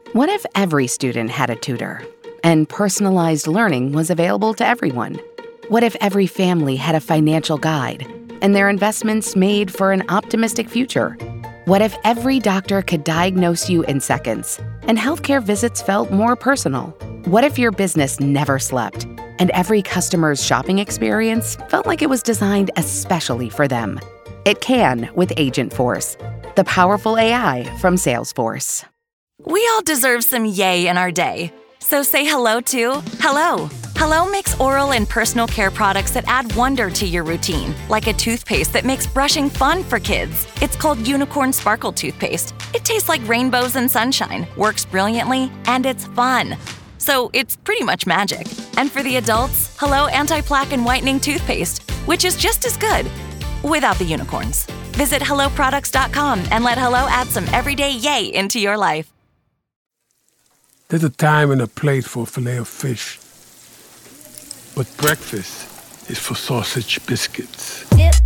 What if every student had a tutor and personalized learning was available to everyone? What if every family had a financial guide and their investments made for an optimistic future? What if every doctor could diagnose you in seconds and healthcare visits felt more personal? What if your business never slept and every customer's shopping experience felt like it was designed especially for them? It can with Agentforce, the powerful AI from Salesforce. We all deserve some yay in our day. So say hello to Hello. Hello makes oral and personal care products that add wonder to your routine, like a toothpaste that makes brushing fun for kids. It's called Unicorn Sparkle Toothpaste. It tastes like rainbows and sunshine, works brilliantly, and it's fun. So it's pretty much magic. And for the adults, Hello Anti-Plaque and Whitening Toothpaste, which is just as good, without the unicorns. Visit HelloProducts.com and let Hello add some everyday yay into your life. There's a time and a place for filet of fish. But breakfast is for sausage biscuits.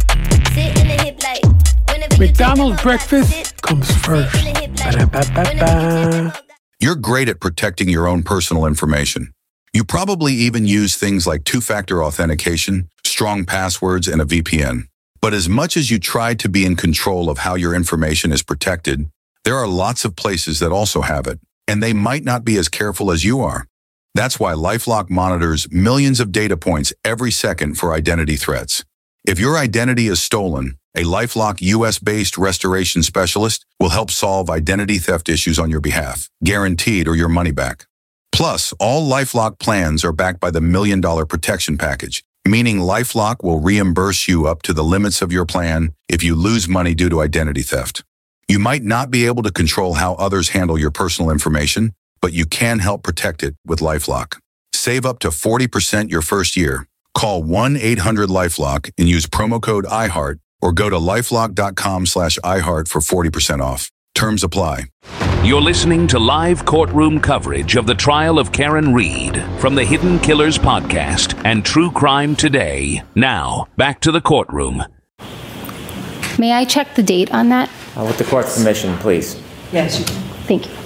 McDonald's breakfast comes first. Ba-da-ba-ba-ba. You're great at protecting your own personal information. You probably even use things like two-factor authentication, strong passwords, and a VPN. But as much as you try to be in control of how your information is protected, there are lots of places that also have it, and they might not be as careful as you are. That's why LifeLock monitors millions of data points every second for identity threats. If your identity is stolen, a LifeLock US-based restoration specialist will help solve identity theft issues on your behalf, guaranteed or your money back. Plus, all LifeLock plans are backed by the $1 Million Protection Package, meaning LifeLock will reimburse you up to the limits of your plan if you lose money due to identity theft. You might not be able to control how others handle your personal information, but you can help protect it with LifeLock. Save up to 40% your first year. Call 1-800-LifeLock and use promo code iHeart or go to lifelock.com/iHeart for 40% off. Terms apply. You're listening to live courtroom coverage of the trial of Karen Read from the Hidden Killers podcast and True Crime Today. Now, back to the courtroom. May I check the date on that? With the court's permission, please. Yes, you can. Thank you.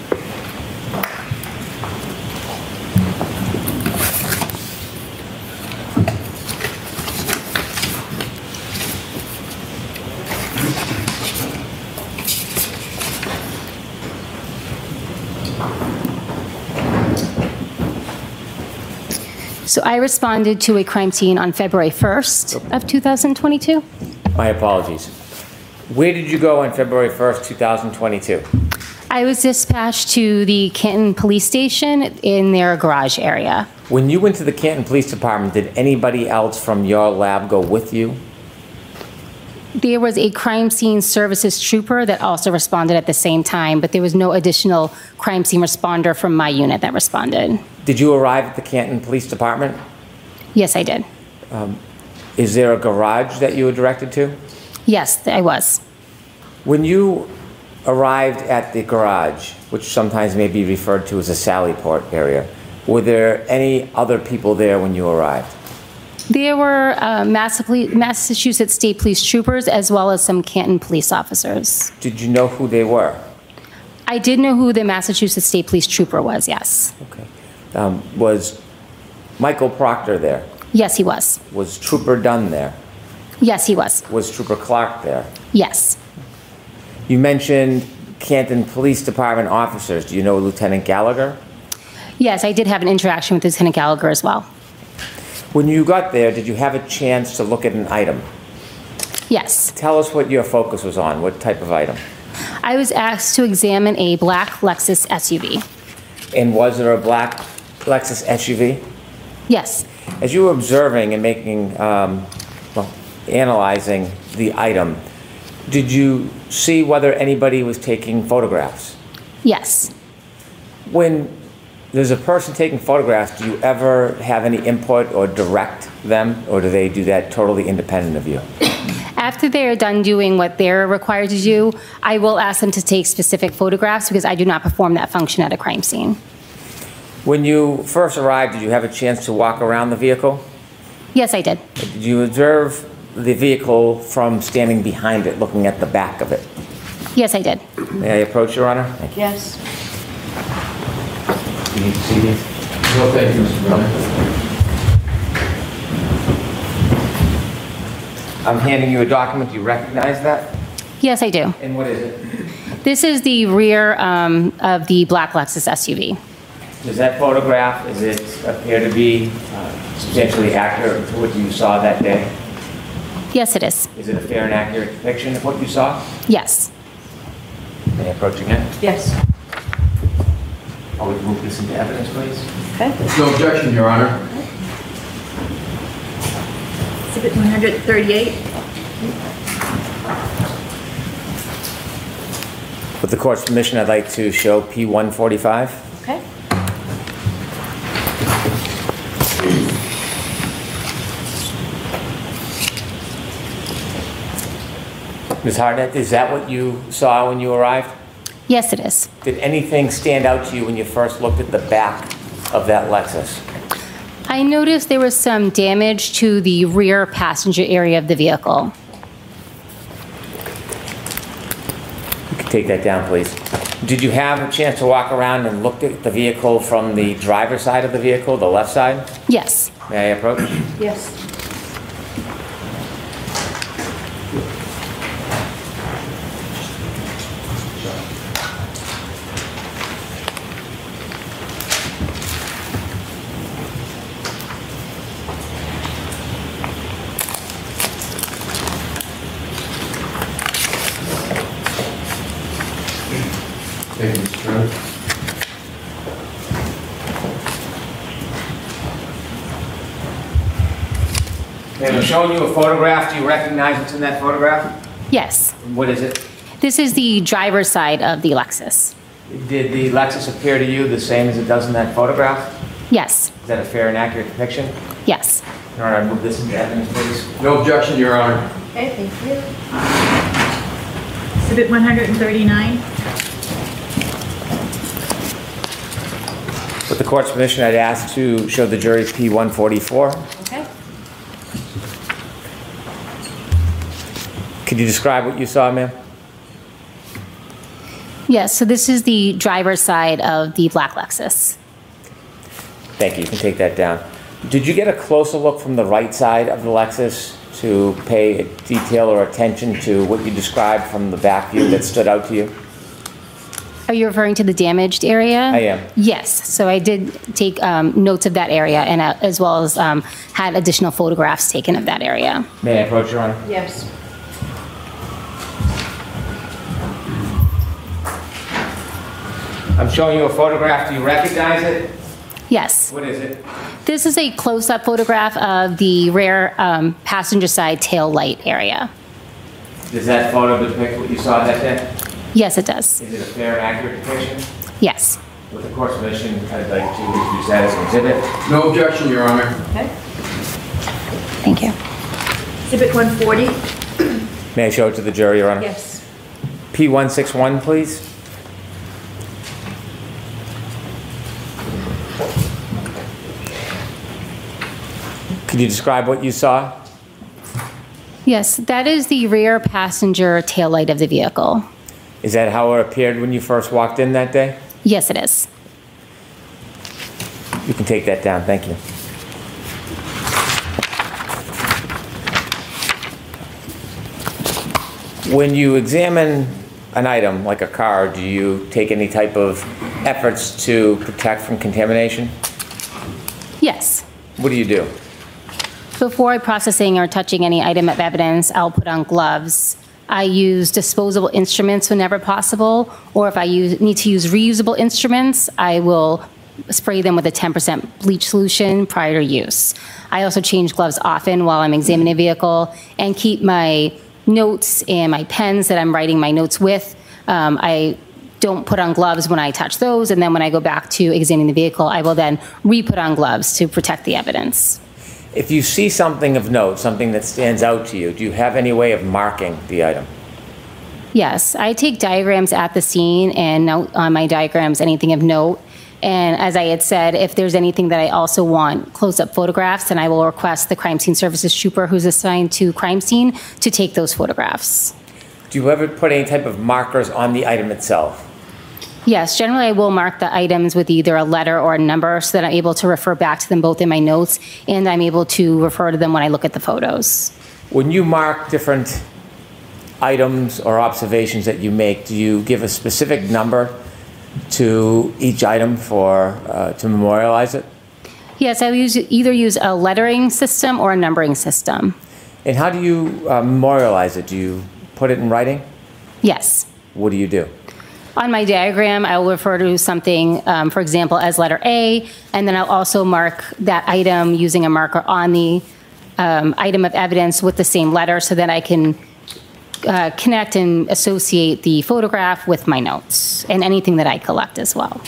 So I responded to a crime scene on February 1st of 2022. My apologies. Where did you go on February 1st, 2022? I was dispatched to the Canton Police Station in their garage area. When you went to the Canton Police Department, did anybody else from your lab go with you? There was a crime scene services trooper that also responded at the same time, but there was no additional crime scene responder from my unit that responded. Did you arrive at the Canton Police Department? Yes, I did. Is there a garage that you were directed to? Yes, I was. When you arrived at the garage, which sometimes may be referred to as a Sally Port area, were there any other people there when you arrived? There were Massachusetts State Police troopers as well as some Canton police officers. Did you know who they were? I did know who the Massachusetts State Police trooper was, yes. Okay. Was Michael Proctor there? Yes, he was. Was Trooper Dunn there? Yes, he was. Was Trooper Clark there? Yes. You mentioned Canton Police Department officers. Do you know Lieutenant Gallagher? Yes, I did have an interaction with Lieutenant Gallagher as well. When you got there, did you have a chance to look at an item? Yes. Tell us what your focus was on. What type of item? I was asked to examine a black Lexus SUV. And was there a black Lexus SUV? Yes. As you were observing and analyzing the item, did you see whether anybody was taking photographs? Yes. When there's a person taking photographs, do you ever have any input or direct them, or do they do that totally independent of you? After they're done doing what they're required to do, I will ask them to take specific photographs because I do not perform that function at a crime scene. When you first arrived, did you have a chance to walk around the vehicle? Yes, I did. Did you observe the vehicle from standing behind it, looking at the back of it? Yes, I did. May I approach, Your Honor? Yes. need to see these? No, thank you, Mr. Brown. I'm handing you a document. Do you recognize that? Yes, I do. And what is it? This is the rear of the black Lexus SUV. Does that photograph, does it appear to be substantially accurate to what you saw that day? Yes, it is. Is it a fair and accurate depiction of what you saw? Yes. May I approach again? Yes. I'll move this into evidence, please. Okay. No objection, Your Honor. Exhibit 138. With the court's permission, I'd like to show P145. Okay. Ms. Hartnett, is that what you saw when you arrived? Yes, it is. Did anything stand out to you when you first looked at the back of that Lexus? I noticed there was some damage to the rear passenger area of the vehicle. You can take that down, please. Did you have a chance to walk around and look at the vehicle from the driver's side of the vehicle, the left side? Yes. May I approach? Yes. Thank you, Mr. Brown. I'm showing you a photograph. Do you recognize what's in that photograph? Yes. What is it? This is the driver's side of the Lexus. Did the Lexus appear to you the same as it does in that photograph? Yes. Is that a fair and accurate depiction? Yes. All right, move this into evidence, please. No objection, Your Honor. Okay, thank you. Exhibit 139. With the court's permission, I'd ask to show the jury P144. Okay. Could you describe what you saw, ma'am? Yes, so this is the driver's side of the black Lexus. Thank you. You can take that down. Did you get a closer look from the right side of the Lexus to pay detail or attention to what you described from the back view that stood out to you? Are you referring to the damaged area? I am. Yes, so I did take notes of that area and as well as had additional photographs taken of that area. May I approach, Your Honor? Yes. I'm showing you a photograph. Do you recognize it? Yes. What is it? This is a close-up photograph of the rear passenger side tail light area. Does that photo depict what you saw that day? Yes, it does. Is it a fair and accurate depiction? Yes. With the court's permission, I'd like to introduce that as an exhibit. No objection, Your Honor. Okay. Thank you. Exhibit 140. May I show it to the jury, Your Honor? Yes. P161, please. Could you describe what you saw? Yes, that is the rear passenger tail light of the vehicle. Is that how it appeared when you first walked in that day? Yes, it is. You can take that down. Thank you. When you examine an item like a car, do you take any type of efforts to protect from contamination? Yes. What do you do? Before processing or touching any item of evidence, I'll put on gloves. I use disposable instruments whenever possible, or if I need to use reusable instruments, I will spray them with a 10% bleach solution prior to use. I also change gloves often while I'm examining a vehicle and keep my notes and my pens that I'm writing my notes with. I don't put on gloves when I touch those, and then when I go back to examining the vehicle, I will then re-put on gloves to protect the evidence. If you see something of note, something that stands out to you, do you have any way of marking the item? Yes, I take diagrams at the scene and note on my diagrams anything of note. And as I had said, if there's anything that I also want close-up photographs, then I will request the crime scene services trooper who's assigned to crime scene to take those photographs. Do you ever put any type of markers on the item itself? Yes, generally I will mark the items with either a letter or a number so that I'm able to refer back to them both in my notes, and I'm able to refer to them when I look at the photos. When you mark different items or observations that you make, do you give a specific number to each item to memorialize it? Yes, I either use a lettering system or a numbering system. And how do you memorialize it? Do you put it in writing? Yes. What do you do? On my diagram, I will refer to something, for example, as letter A, and then I'll also mark that item using a marker on the item of evidence with the same letter so that I can connect and associate the photograph with my notes and anything that I collect as well.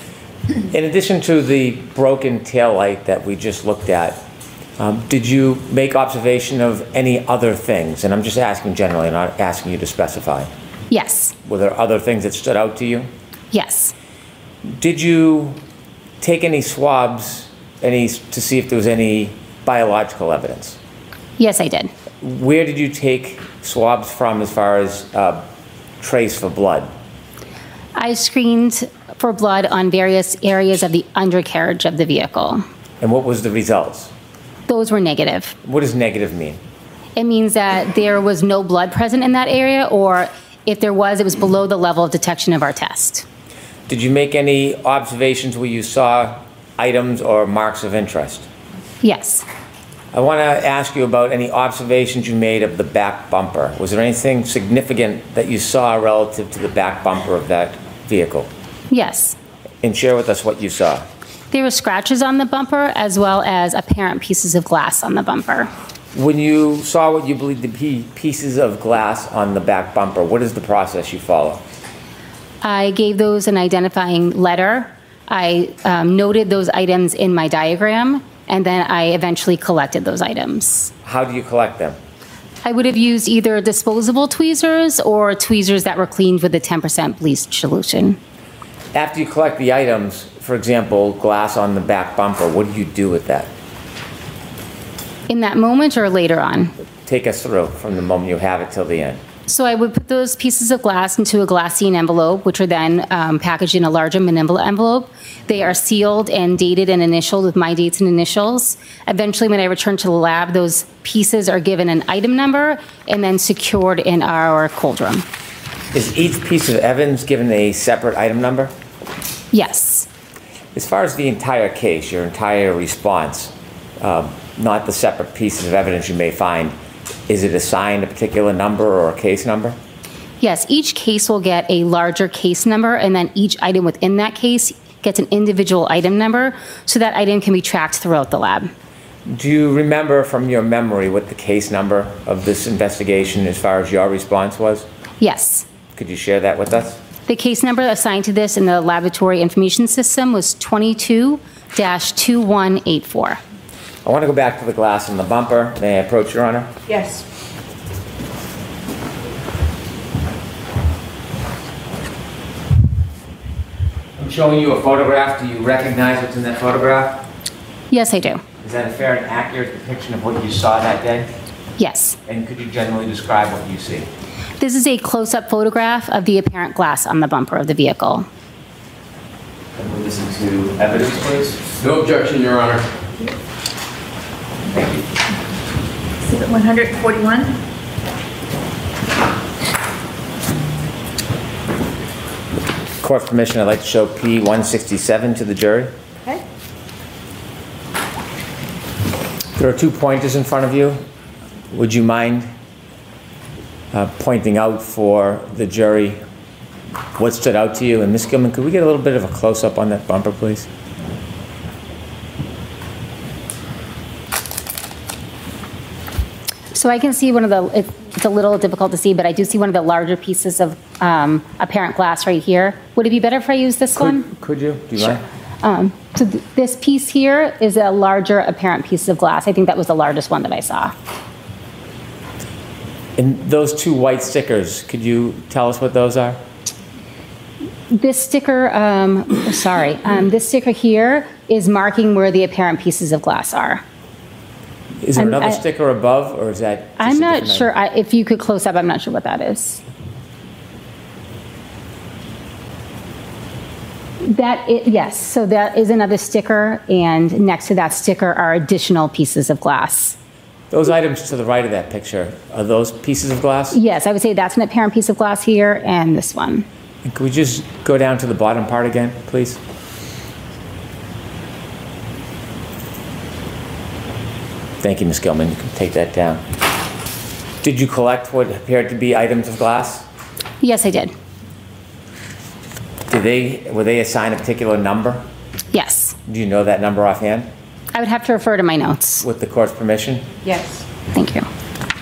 In addition to the broken taillight that we just looked at, did you make observation of any other things? And I'm just asking generally, not asking you to specify. Yes. Were there other things that stood out to you? Yes. Did you take any swabs to see if there was any biological evidence? Yes, I did. Where did you take swabs from as far as trace for blood? I screened for blood on various areas of the undercarriage of the vehicle. And what was the results? Those were negative. What does negative mean? It means that there was no blood present in that area, or if there was, it was below the level of detection of our test. Did you make any observations where you saw items or marks of interest? Yes. I want to ask you about any observations you made of the back bumper. Was there anything significant that you saw relative to the back bumper of that vehicle? Yes. And share with us what you saw. There were scratches on the bumper as well as apparent pieces of glass on the bumper. When you saw what you believe to be pieces of glass on the back bumper, what is the process you follow? I gave those an identifying letter. I noted those items in my diagram, and then I eventually collected those items. How do you collect them? I would have used either disposable tweezers or tweezers that were cleaned with a 10% bleach solution. After you collect the items, for example, glass on the back bumper, what do you do with that? In that moment or later on? Take us through from the moment you have it till the end. So I would put those pieces of glass into a glassine envelope, which are then packaged in a larger manila envelope. They are sealed and dated and initialed with my dates and initials. Eventually, when I return to the lab, those pieces are given an item number and then secured in our cold room. Is each piece of evidence given a separate item number? Yes. As far as the entire case, your entire response, not the separate pieces of evidence you may find, is it assigned a particular number or a case number? Yes, each case will get a larger case number, and then each item within that case gets an individual item number, so that item can be tracked throughout the lab. Do you remember from your memory what the case number of this investigation as far as your response was? Yes. Could you share that with us? The case number assigned to this in the laboratory information system was 22-2184. I want to go back to the glass in the bumper. May I approach, Your Honor? Yes. I'm showing you a photograph. Do you recognize what's in that photograph? Yes, I do. Is that a fair and accurate depiction of what you saw that day? Yes. And could you generally describe what you see? This is a close-up photograph of the apparent glass on the bumper of the vehicle. Can we listen to evidence, please? No objection, Your Honor. Thank you. Exhibit 141. Court permission, I'd like to show P167 to the jury. Okay. There are 2 pointers in front of you. Would you mind pointing out for the jury what stood out to you? And Ms. Gilman, could we get a little bit of a close-up on that bumper, please? So I can see one of the, it's a little difficult to see, but I do see one of the larger pieces of apparent glass right here. Would it be better if I use this one? Could you? Do you mind? So this piece here is a larger apparent piece of glass. I think that was the largest one that I saw. And those 2 white stickers, could you tell us what those are? This sticker, this sticker here is marking where the apparent pieces of glass are. Is there another sticker above, or is that just I'm a not different sure. item? If you could close up, I'm not sure what that is. Yes, so that is another sticker, and next to that sticker are additional pieces of glass. Those items to the right of that picture, are those pieces of glass? Yes, I would say that's an apparent piece of glass here, and this one. And could we just go down to the bottom part again, please? Thank you, Ms. Gilman. You can take that down. Did you collect what appeared to be items of glass? Yes, I did. Were they assigned a particular number? Yes. Do you know that number offhand? I would have to refer to my notes. With the court's permission? Yes. Thank you.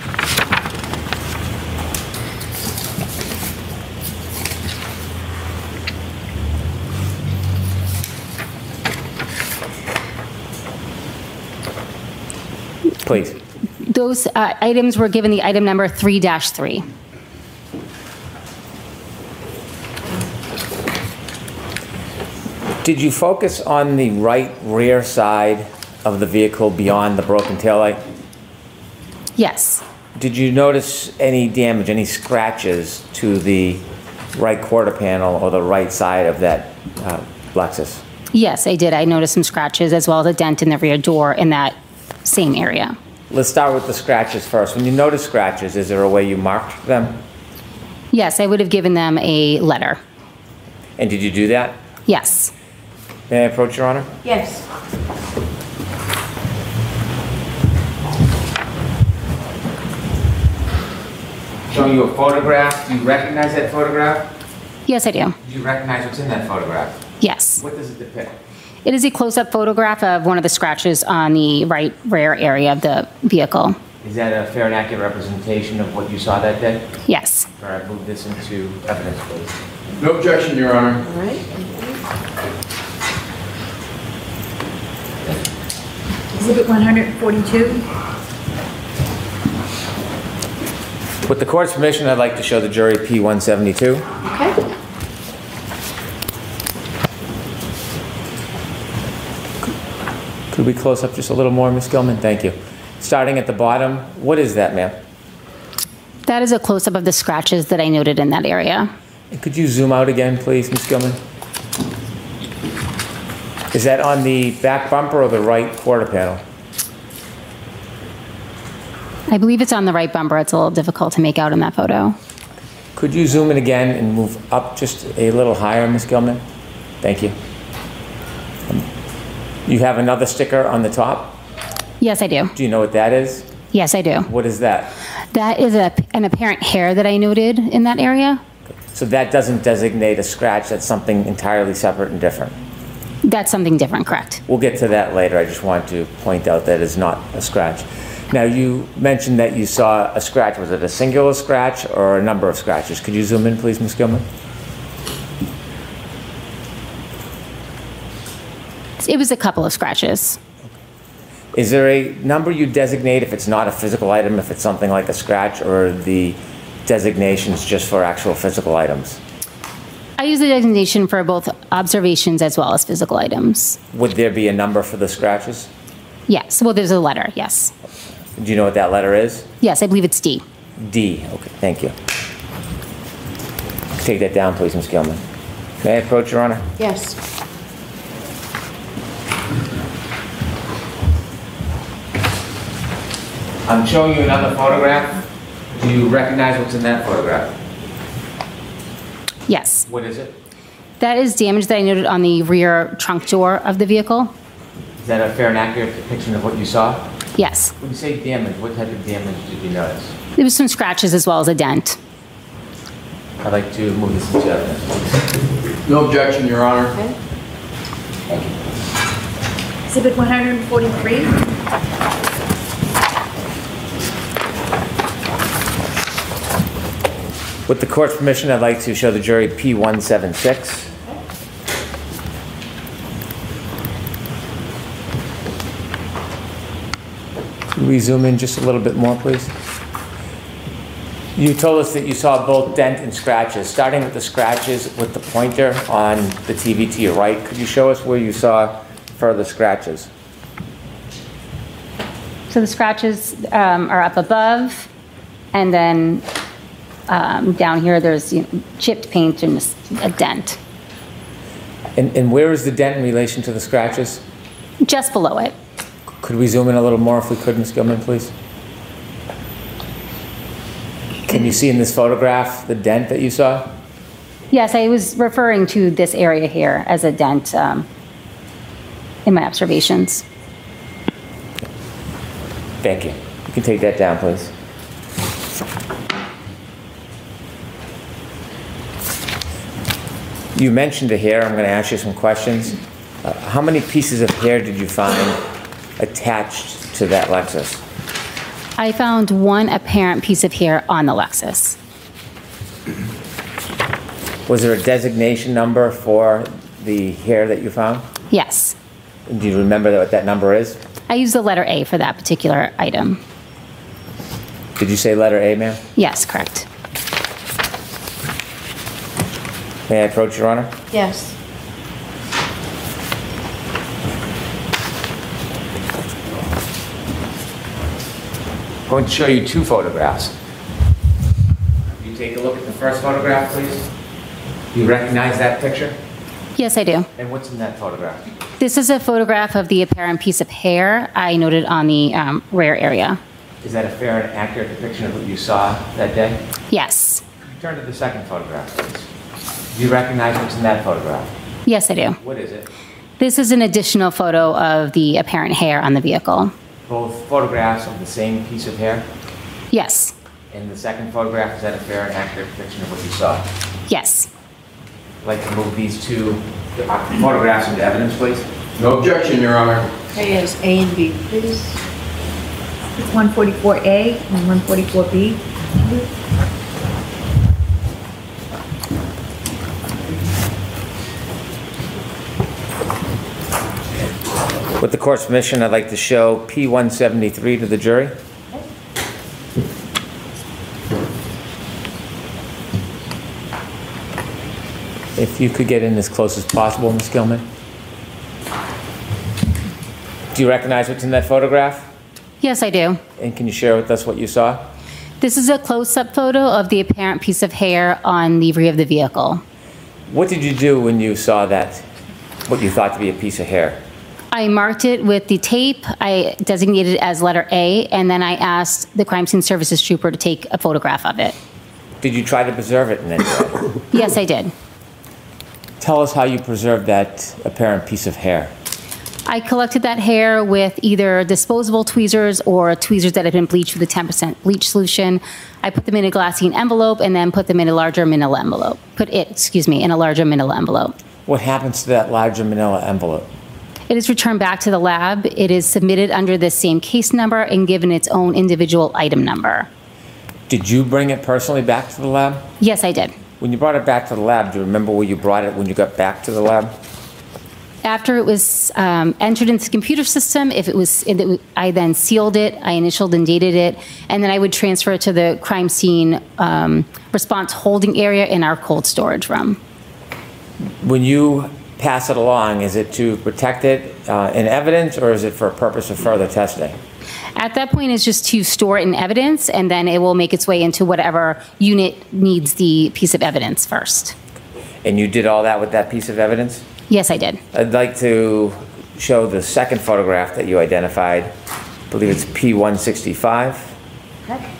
Please. Those items were given the item number 3-3. Did you focus on the right rear side of the vehicle beyond the broken taillight? Yes. Did you notice any damage, any scratches to the right quarter panel or the right side of that Lexus? Yes, I did. I noticed some scratches as well as a dent in the rear door in that same area. Let's start with the scratches first. When you notice scratches, is there a way you marked them? Yes, I would have given them a letter. And did you do that? Yes. May I approach, Your Honor? Yes. Showing you a photograph. Do you recognize that photograph? Yes, I do. Do you recognize what's in that photograph? Yes. What does it depict? It is a close-up photograph of one of the scratches on the right rear area of the vehicle. Is that a fair and accurate representation of what you saw that day? Yes. All right, move this into evidence, please. No objection, Your Honor. All right. Exhibit 142. With the court's permission, I'd like to show the jury P172. Okay. Could we close up just a little more, Ms. Gilman? Thank you. Starting at the bottom, what is that, ma'am? That is a close-up of the scratches that I noted in that area. And could you zoom out again, please, Ms. Gilman? Is that on the back bumper or the right quarter panel? I believe it's on the right bumper. It's a little difficult to make out in that photo. Could you zoom in again and move up just a little higher, Ms. Gilman? Thank you. You have another sticker on the top? Yes, I do. Do you know what that is? Yes, I do. What is that? That is an apparent hair that I noted in that area. So that doesn't designate a scratch. That's something entirely separate and different. That's something different, correct? We'll get to that later. I just want to point out that it's not a scratch. Now, you mentioned that you saw a scratch. Was it a singular scratch or a number of scratches? Could you zoom in, please, Ms. Gilman? It was a couple of scratches. Is there a number you designate if it's not a physical item, if it's something like a scratch, or the designations just for actual physical items? I use the designation for both observations as well as physical items. Would there be a number for the scratches? Yes, well, there's a letter, yes. Do you know what that letter is? Yes, I believe it's D. D, okay, thank you. Take that down, please, Ms. Gilman. May I approach, Your Honor? Yes. I'm showing you another photograph. Do you recognize what's in that photograph? Yes. What is it? That is damage that I noted on the rear trunk door of the vehicle. Is that a fair and accurate depiction of what you saw? Yes. When you say damage, what type of damage did you notice? There was some scratches as well as a dent. I'd like to move this into evidence. No objection, Your Honor. Okay. Thank you. Exhibit 143. With the court's permission, I'd like to show the jury P176. Could we zoom in just a little bit more, please? You told us that you saw both dent and scratches. Starting with the scratches with the pointer on the TV to your right, could you show us where you saw further scratches? So the scratches are up above, and then down here there's chipped paint and a dent. And where is the dent in relation to the scratches? Just below it. Could we zoom in a little more if we could, Ms. Gilman, please? Can you see in this photograph the dent that you saw? Yes, I was referring to this area here as a dent in my observations. Thank you. You can take that down, please. You mentioned the hair. I'm going to ask you some questions. How many pieces of hair did you find attached to that Lexus? I found one apparent piece of hair on the Lexus. Was there a designation number for the hair that you found? Yes. Do you remember what that number is? I used the letter A for that particular item. Did you say letter A, ma'am? Yes, correct. May I approach, Your Honor? Yes. I'm going to show you two photographs. You take a look at the first photograph, please. You recognize that picture? Yes, I do. And what's in that photograph? This is a photograph of the apparent piece of hair I noted on the rear area. Is that a fair and accurate depiction of what you saw that day? Yes. Turn to the second photograph, please. Do you recognize what's in that photograph? Yes, I do. What is it? This is an additional photo of the apparent hair on the vehicle. Both photographs of the same piece of hair? Yes. And the second photograph, is that a fair and accurate depiction of what you saw? Yes. I'd like to move these two photographs into evidence, please. No objection, Your Honor. Okay, as A and B, please. It's 144A and 144B. With the court's permission, I'd like to show P173 to the jury. If you could get in as close as possible, Ms. Gilman. Do you recognize what's in that photograph? Yes, I do. And can you share with us what you saw? This is a close-up photo of the apparent piece of hair on the rear of the vehicle. What did you do when you saw that, what you thought to be a piece of hair? I marked it with the tape. I designated it as letter A, and then I asked the crime scene services trooper to take a photograph of it. Did you try to preserve it in any way? Yes, I did. Tell us how you preserved that apparent piece of hair. I collected that hair with either disposable tweezers or tweezers that had been bleached with a 10% bleach solution. I put them in a glassine envelope and then put them in a larger manila envelope. In a larger manila envelope. What happens to that larger manila envelope? It is returned back to the lab. It is submitted under the same case number and given its own individual item number. Did you bring it personally back to the lab? Yes, I did. When you brought it back to the lab, do you remember where you brought it when you got back to the lab? After it was entered into the computer system, I then sealed it, I initialed and dated it, and then I would transfer it to the crime scene response holding area in our cold storage room. When you pass it along, is it to protect it in evidence, or is it for a purpose of further testing? At that point, it's just to store it in evidence, and then it will make its way into whatever unit needs the piece of evidence first. And you did all that with that piece of evidence? Yes, I did. I'd like to show the second photograph that you identified. I believe it's P165. Okay.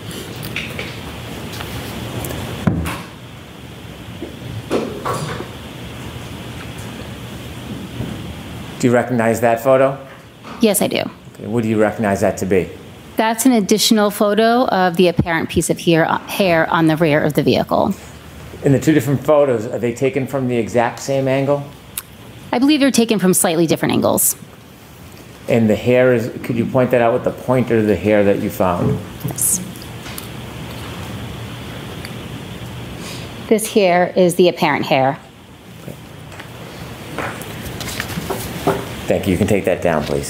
Do you recognize that photo? Yes, I do. Okay, what do you recognize that to be? That's an additional photo of the apparent piece of hair on the rear of the vehicle. In the two different photos, are they taken from the exact same angle? I believe they're taken from slightly different angles. And the hair is, could you point that out with the pointer of the hair that you found? Yes. This hair is the apparent hair. Thank you. You can take that down, please.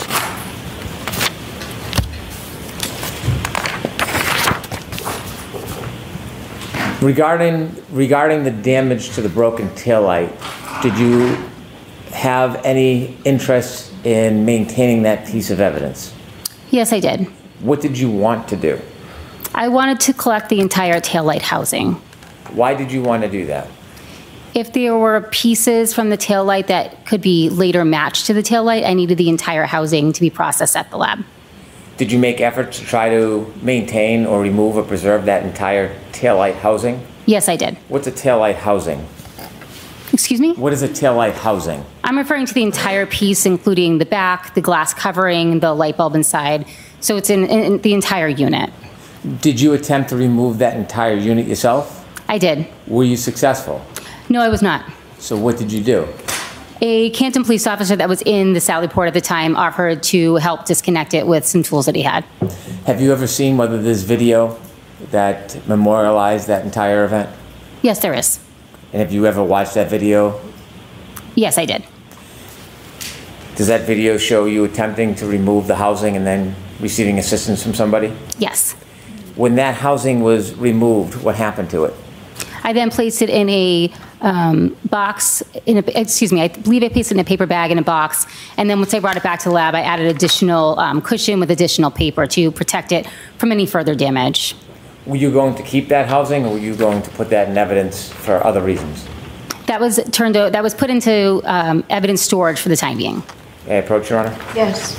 Regarding the damage to the broken taillight, did you have any interest in maintaining that piece of evidence? Yes, I did. What did you want to do? I wanted to collect the entire taillight housing. Why did you want to do that? If there were pieces from the taillight that could be later matched to the taillight, I needed the entire housing to be processed at the lab. Did you make efforts to try to maintain or remove or preserve that entire taillight housing? Yes, I did. What's a taillight housing? Excuse me? What is a taillight housing? I'm referring to the entire piece, including the back, the glass covering, the light bulb inside. So it's in the entire unit. Did you attempt to remove that entire unit yourself? I did. Were you successful? No, I was not. So what did you do? A Canton police officer that was in the Sallyport at the time offered to help disconnect it with some tools that he had. Have you ever seen whether there's video that memorialized that entire event? Yes, there is. And have you ever watched that video? Yes, I did. Does that video show you attempting to remove the housing and then receiving assistance from somebody? Yes. When that housing was removed, what happened to it? I then placed it in a box, I believe I placed it in a paper bag in a box, and then once I brought it back to the lab, I added additional cushion with additional paper to protect it from any further damage. Were you going to keep that housing, or were you going to put that in evidence for other reasons? That was put into evidence storage for the time being. May I approach, Your Honor? Yes.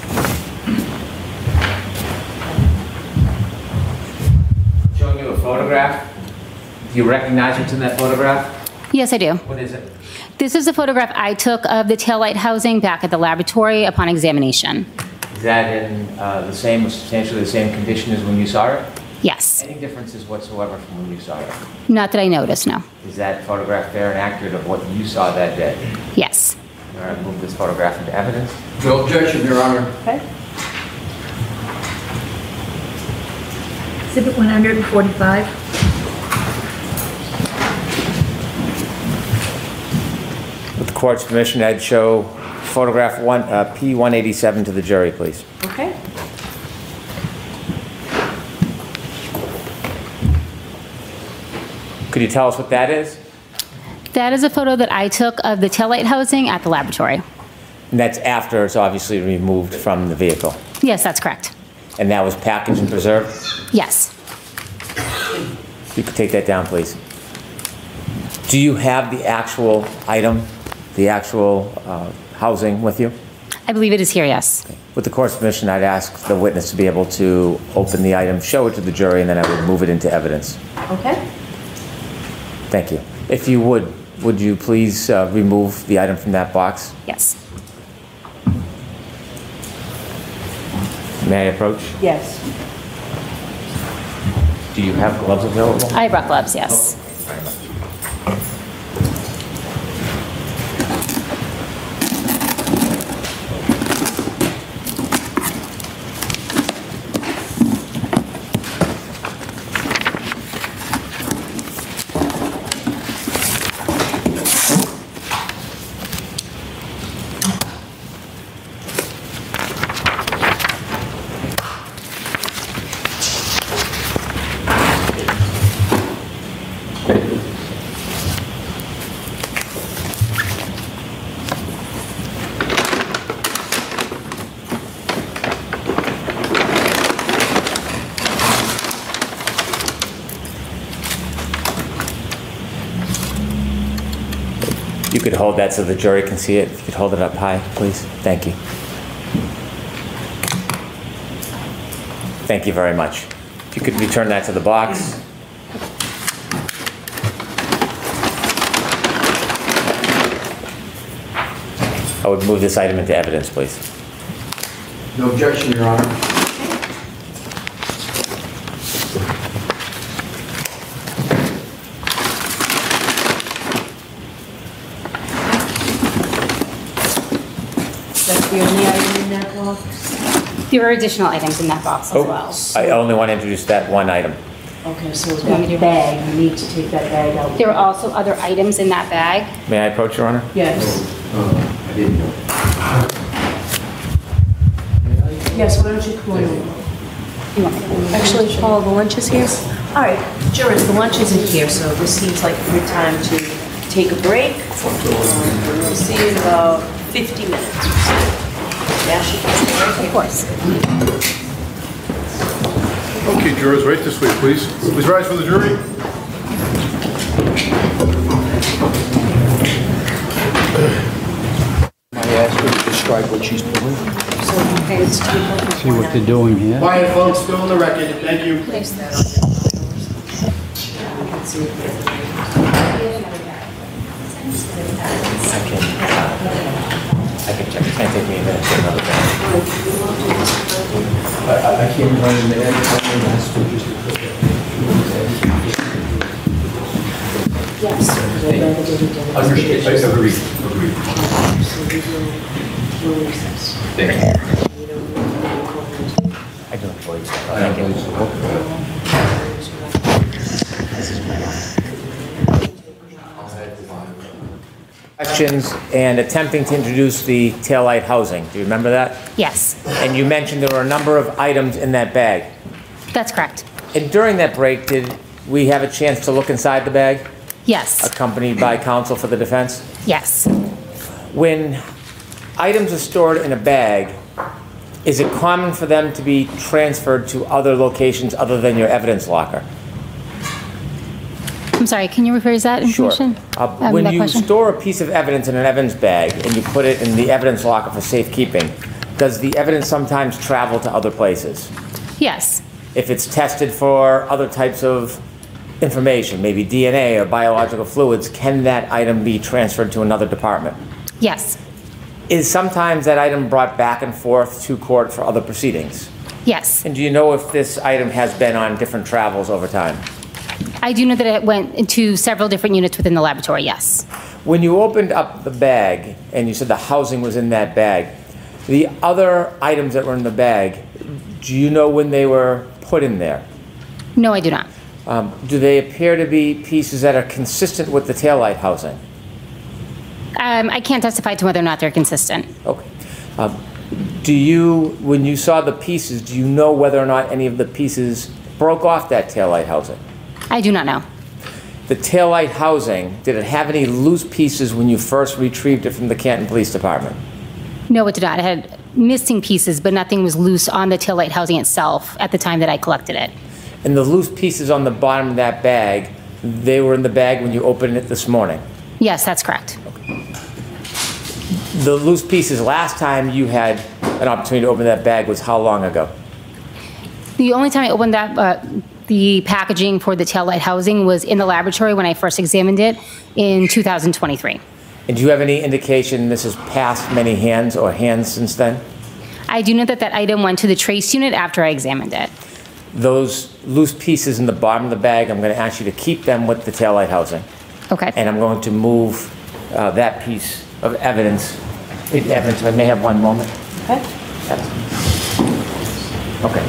Showing you a photograph. Do you recognize what's in that photograph? Yes, I do. What is it? This is a photograph I took of the taillight housing back at the laboratory upon examination. Is that in substantially the same condition as when you saw it? Yes. Any differences whatsoever from when you saw it? Not that I noticed, no. Is that photograph fair and accurate of what you saw that day? Yes. All right, move this photograph into evidence. No objection, Your Honor. Okay. Exhibit 145. With the court's permission, I'd show photograph P187 to the jury, please. Okay. Could you tell us what that is? That is a photo that I took of the taillight housing at the laboratory. And that's after it's obviously removed from the vehicle. Yes, that's correct. And that was packaged and preserved? Yes. You could take that down, please. Do you have the actual item, the actual housing with you? I believe it is here, yes. With the court's permission, I'd ask the witness to be able to open the item, show it to the jury, and then I would move it into evidence. Okay. Thank you. If you would you please remove the item from that box? Yes. May I approach? Yes. Do you have gloves available? I brought gloves, yes. Very much. You could hold that so the jury can see it. If you could hold it up high, please. Thank you. Thank you very much. If you could return that to the box. I would move this item into evidence, please. No objection, Your Honor. That's the only item in that box? There are additional items in that box as well. I only want to introduce that one item. Okay, so that bag, you need to take that bag out. There are also other items in that bag. May I approach, Your Honor? Yes. I didn't know. Yes, why don't you come on over? Actually, Paul, the lunch is here? All right, jurors, the lunch isn't here, so this seems like a good time to take a break. We'll see you in about 50 minutes. Yeah, she can. Of course. Okay, jurors, right this way, please. Please rise for the jury. I asked her to describe what she's doing. See what they're doing here. Quiet, folks, still on the record. Thank you. I can check. It's going to take me a minute to get another bag. I can't run in there. I asked her just to put that. Yes. Agreed. I do enjoy this. Questions and attempting to introduce the taillight housing. Do you remember that? Yes, And you mentioned there were a number of items in that bag. that's correct. And during that break, did we have a chance to look inside the bag, Yes, accompanied by counsel for the defense? yes. When items are stored in a bag, is it common for them to be transferred to other locations other than your evidence locker? I'm sorry, can you rephrase that information? When that you question? store a piece of evidence in an evidence bag and you put it in the evidence locker for safekeeping, does the evidence sometimes travel to other places? Yes, If it's tested for other types of information, maybe DNA or biological fluids, can that item be transferred to another department? yes, Is sometimes that item brought back and forth to court for other proceedings? yes. And do you know if this item has been on different travels over time? I do know that it went into several different units within the laboratory, yes. When you opened up the bag and you said the housing was in that bag, the other items that were in the bag, do you know when they were put in there? No, I do not. Do they appear to be pieces that are consistent with the taillight housing? I can't testify to whether or not they're consistent. Okay. When you saw the pieces, do you know whether or not any of the pieces broke off that taillight housing? I do not know. The taillight housing, did it have any loose pieces when you first retrieved it from the Canton Police Department? No, it did not. It had missing pieces, but nothing was loose on the taillight housing itself at the time that I collected it. And the loose pieces on the bottom of that bag, they were in the bag when you opened it this morning? Yes, that's correct. The loose pieces, last time you had an opportunity to open that bag was how long ago? The only time I opened that, the packaging for the taillight housing was in the laboratory when I first examined it in 2023. And do you have any indication this has passed many hands or hands since then? I do know that that item went to the trace unit after I examined it. Those loose pieces in the bottom of the bag, I'm going to ask you to keep them with the taillight housing. Okay. And I'm going to move that piece of evidence. Evidence, I may have one moment. Okay. Okay.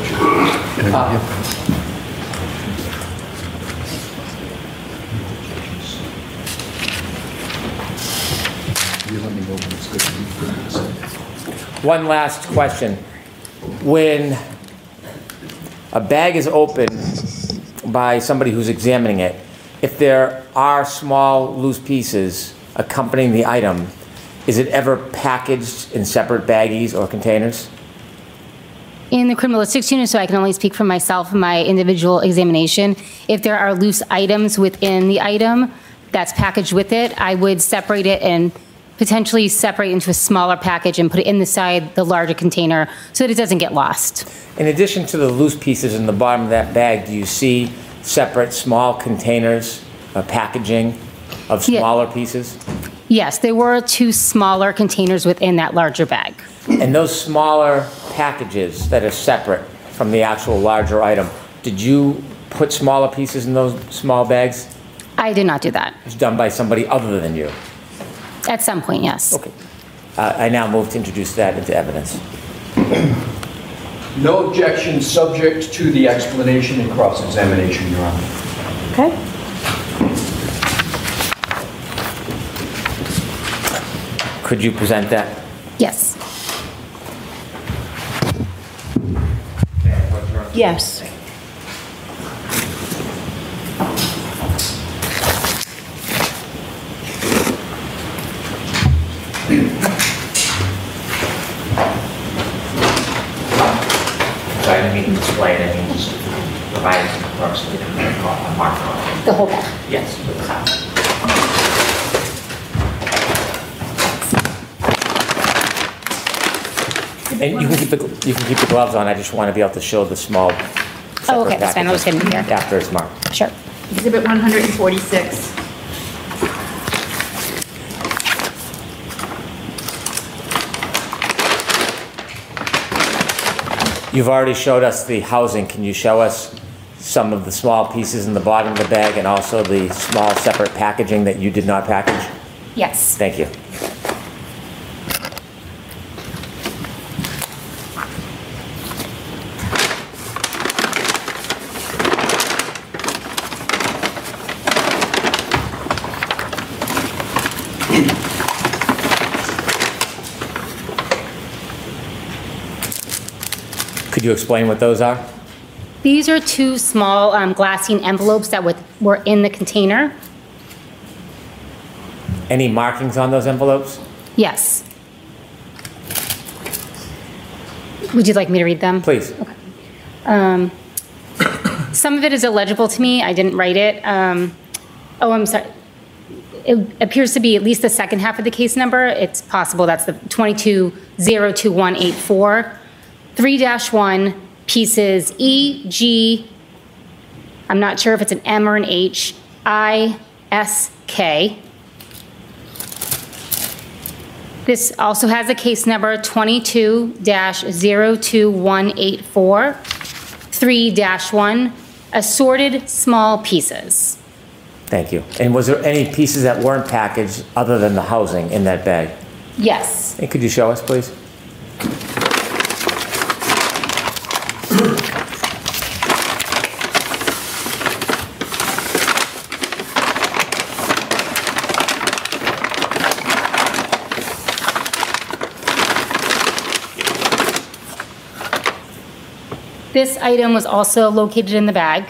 One last question. When a bag is opened by somebody who's examining it, if there are small loose pieces accompanying the item, is it ever packaged in separate baggies or containers? In the criminalistics unit, so I can only speak for myself and my individual examination, if there are loose items within the item that's packaged with it, I would separate it and potentially separate into a smaller package and put it inside the larger container so that it doesn't get lost. In addition to the loose pieces in the bottom of that bag, do you see separate small containers, packaging of smaller pieces? Yes, there were 2 smaller containers within that larger bag. And those smaller packages that are separate from the actual larger item, did you put smaller pieces in those small bags? I did not do that. It's done by somebody other than you? At some point, yes. Okay. I now move to introduce that into evidence. No objection, subject to the explanation and cross-examination, Your Honor. Okay. Could you present that? Yes. Yes. Sorry, I didn't mean to explain, I mean just provide approximately a mark on it? The whole bag? Yes. And you can keep the gloves on. I just want to be able to show the small. Oh, okay, that's fine. I'll just hit them here. After it's marked. Sure. Exhibit 146. You've already showed us the housing. Can you show us some of the small pieces in the bottom of the bag and also the small separate packaging that you did not package? Yes. Thank you. Could you explain what those are? These are two small glassine envelopes that were in the container. Any markings on those envelopes? Yes. Would you like me to read them? Please. Okay. Some of it is illegible to me. I didn't write it. I'm sorry. It appears to be at least the second half of the case number. It's possible that's the 2202184. 3-1, pieces E, G, I'm not sure if it's an M or an H, I, S, K. This also has a case number 22-02184, 3-1, assorted small pieces. Thank you. And was there any pieces that weren't packaged other than the housing in that bag? Yes. And could you show us, please? This item was also located in the bag.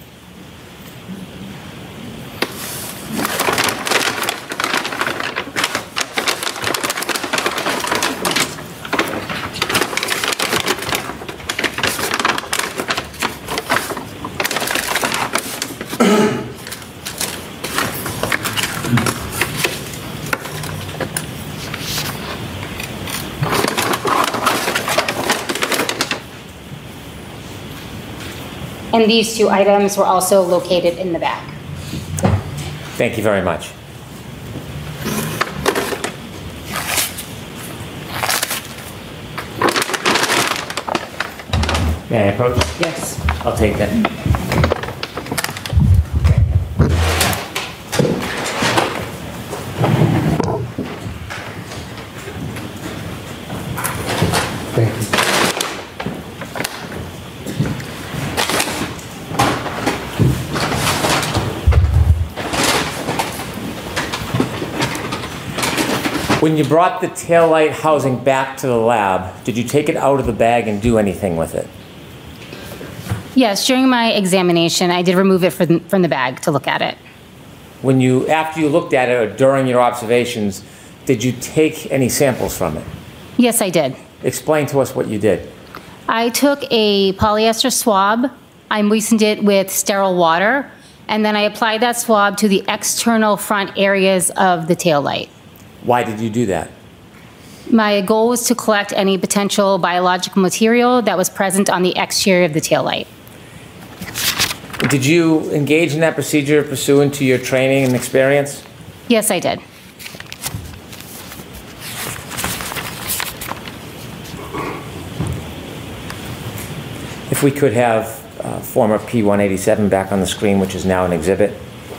And these two items were also located in the bag. Thank you very much. May I approach? Yes. I'll take that. Thank you. When you brought the taillight housing back to the lab, did you take it out of the bag and do anything with it? Yes, during my examination, I did remove it from the bag to look at it. After you looked at it or during your observations, did you take any samples from it? Yes, I did. Explain to us what you did. I took a polyester swab, I moistened it with sterile water, and then I applied that swab to the external front areas of the taillight. Why did you do that? My goal was to collect any potential biological material that was present on the exterior of the taillight. Did you engage in that procedure pursuant to your training and experience? Yes, I did. If we could have former P-187 back on the screen, which is now an exhibit.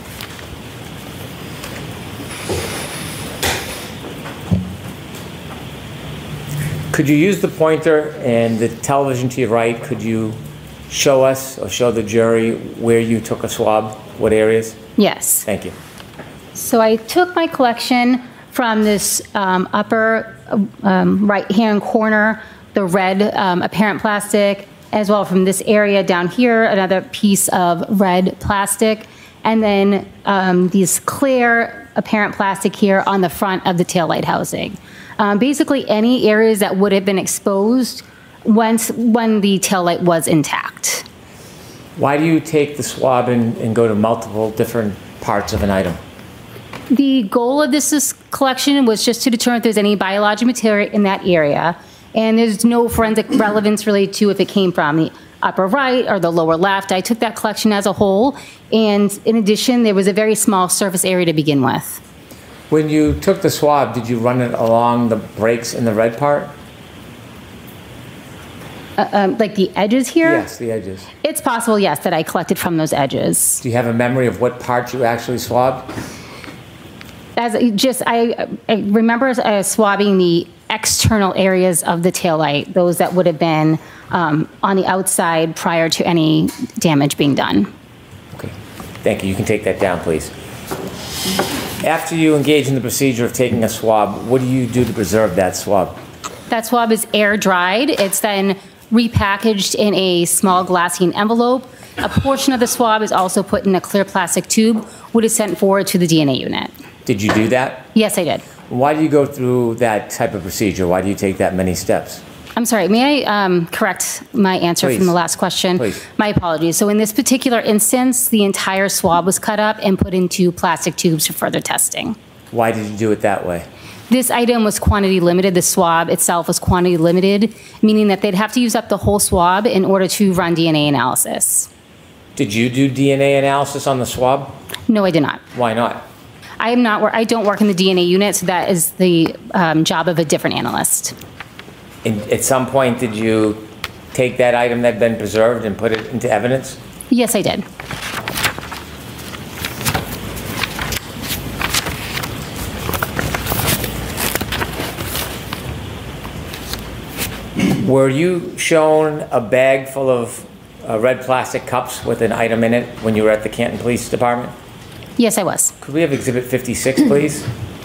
Could you use the pointer and the television to your right? Could you show us or show the jury where you took a swab? What areas? Yes. Thank you. So I took my collection from this upper right-hand corner, the red apparent plastic, as well from this area down here, another piece of red plastic, and then these clear apparent plastic here on the front of the taillight housing. Basically any areas that would have been exposed when the taillight was intact. Why do you take the swab and go to multiple different parts of an item? The goal of this collection was just to determine if there's any biological material in that area, and there's no forensic relevance related to if it came from the upper right or the lower left. I took that collection as a whole, and in addition, there was a very small surface area to begin with. When you took the swab, did you run it along the breaks in the red part? Like the edges here? Yes, the edges. It's possible, yes, that I collected from those edges. Do you have a memory of what part you actually swabbed? I remember swabbing the external areas of the taillight, those that would have been on the outside prior to any damage being done. Okay, thank you. You can take that down, please. After you engage in the procedure of taking a swab, what do you do to preserve that swab? That swab is air dried. It's then repackaged in a small glassine envelope. A portion of the swab is also put in a clear plastic tube, which is sent forward to the DNA unit. Did you do that? Yes, I did. Why do you go through that type of procedure? Why do you take that many steps? I'm sorry, may I correct my answer Please. from the last question? Please. My apologies. So in this particular instance, the entire swab was cut up and put into plastic tubes for further testing. Why did you do it that way? This item was quantity limited. The swab itself was quantity limited, meaning that they'd have to use up the whole swab in order to run DNA analysis. Did you do DNA analysis on the swab? No, I did not. Why not? I don't work in the DNA unit, so that is the job of a different analyst. And at some point, did you take that item that had been preserved and put it into evidence? Yes, I did. Were you shown a bag full of red plastic cups with an item in it when you were at the Canton Police Department? Yes, I was. Could we have Exhibit 56, please?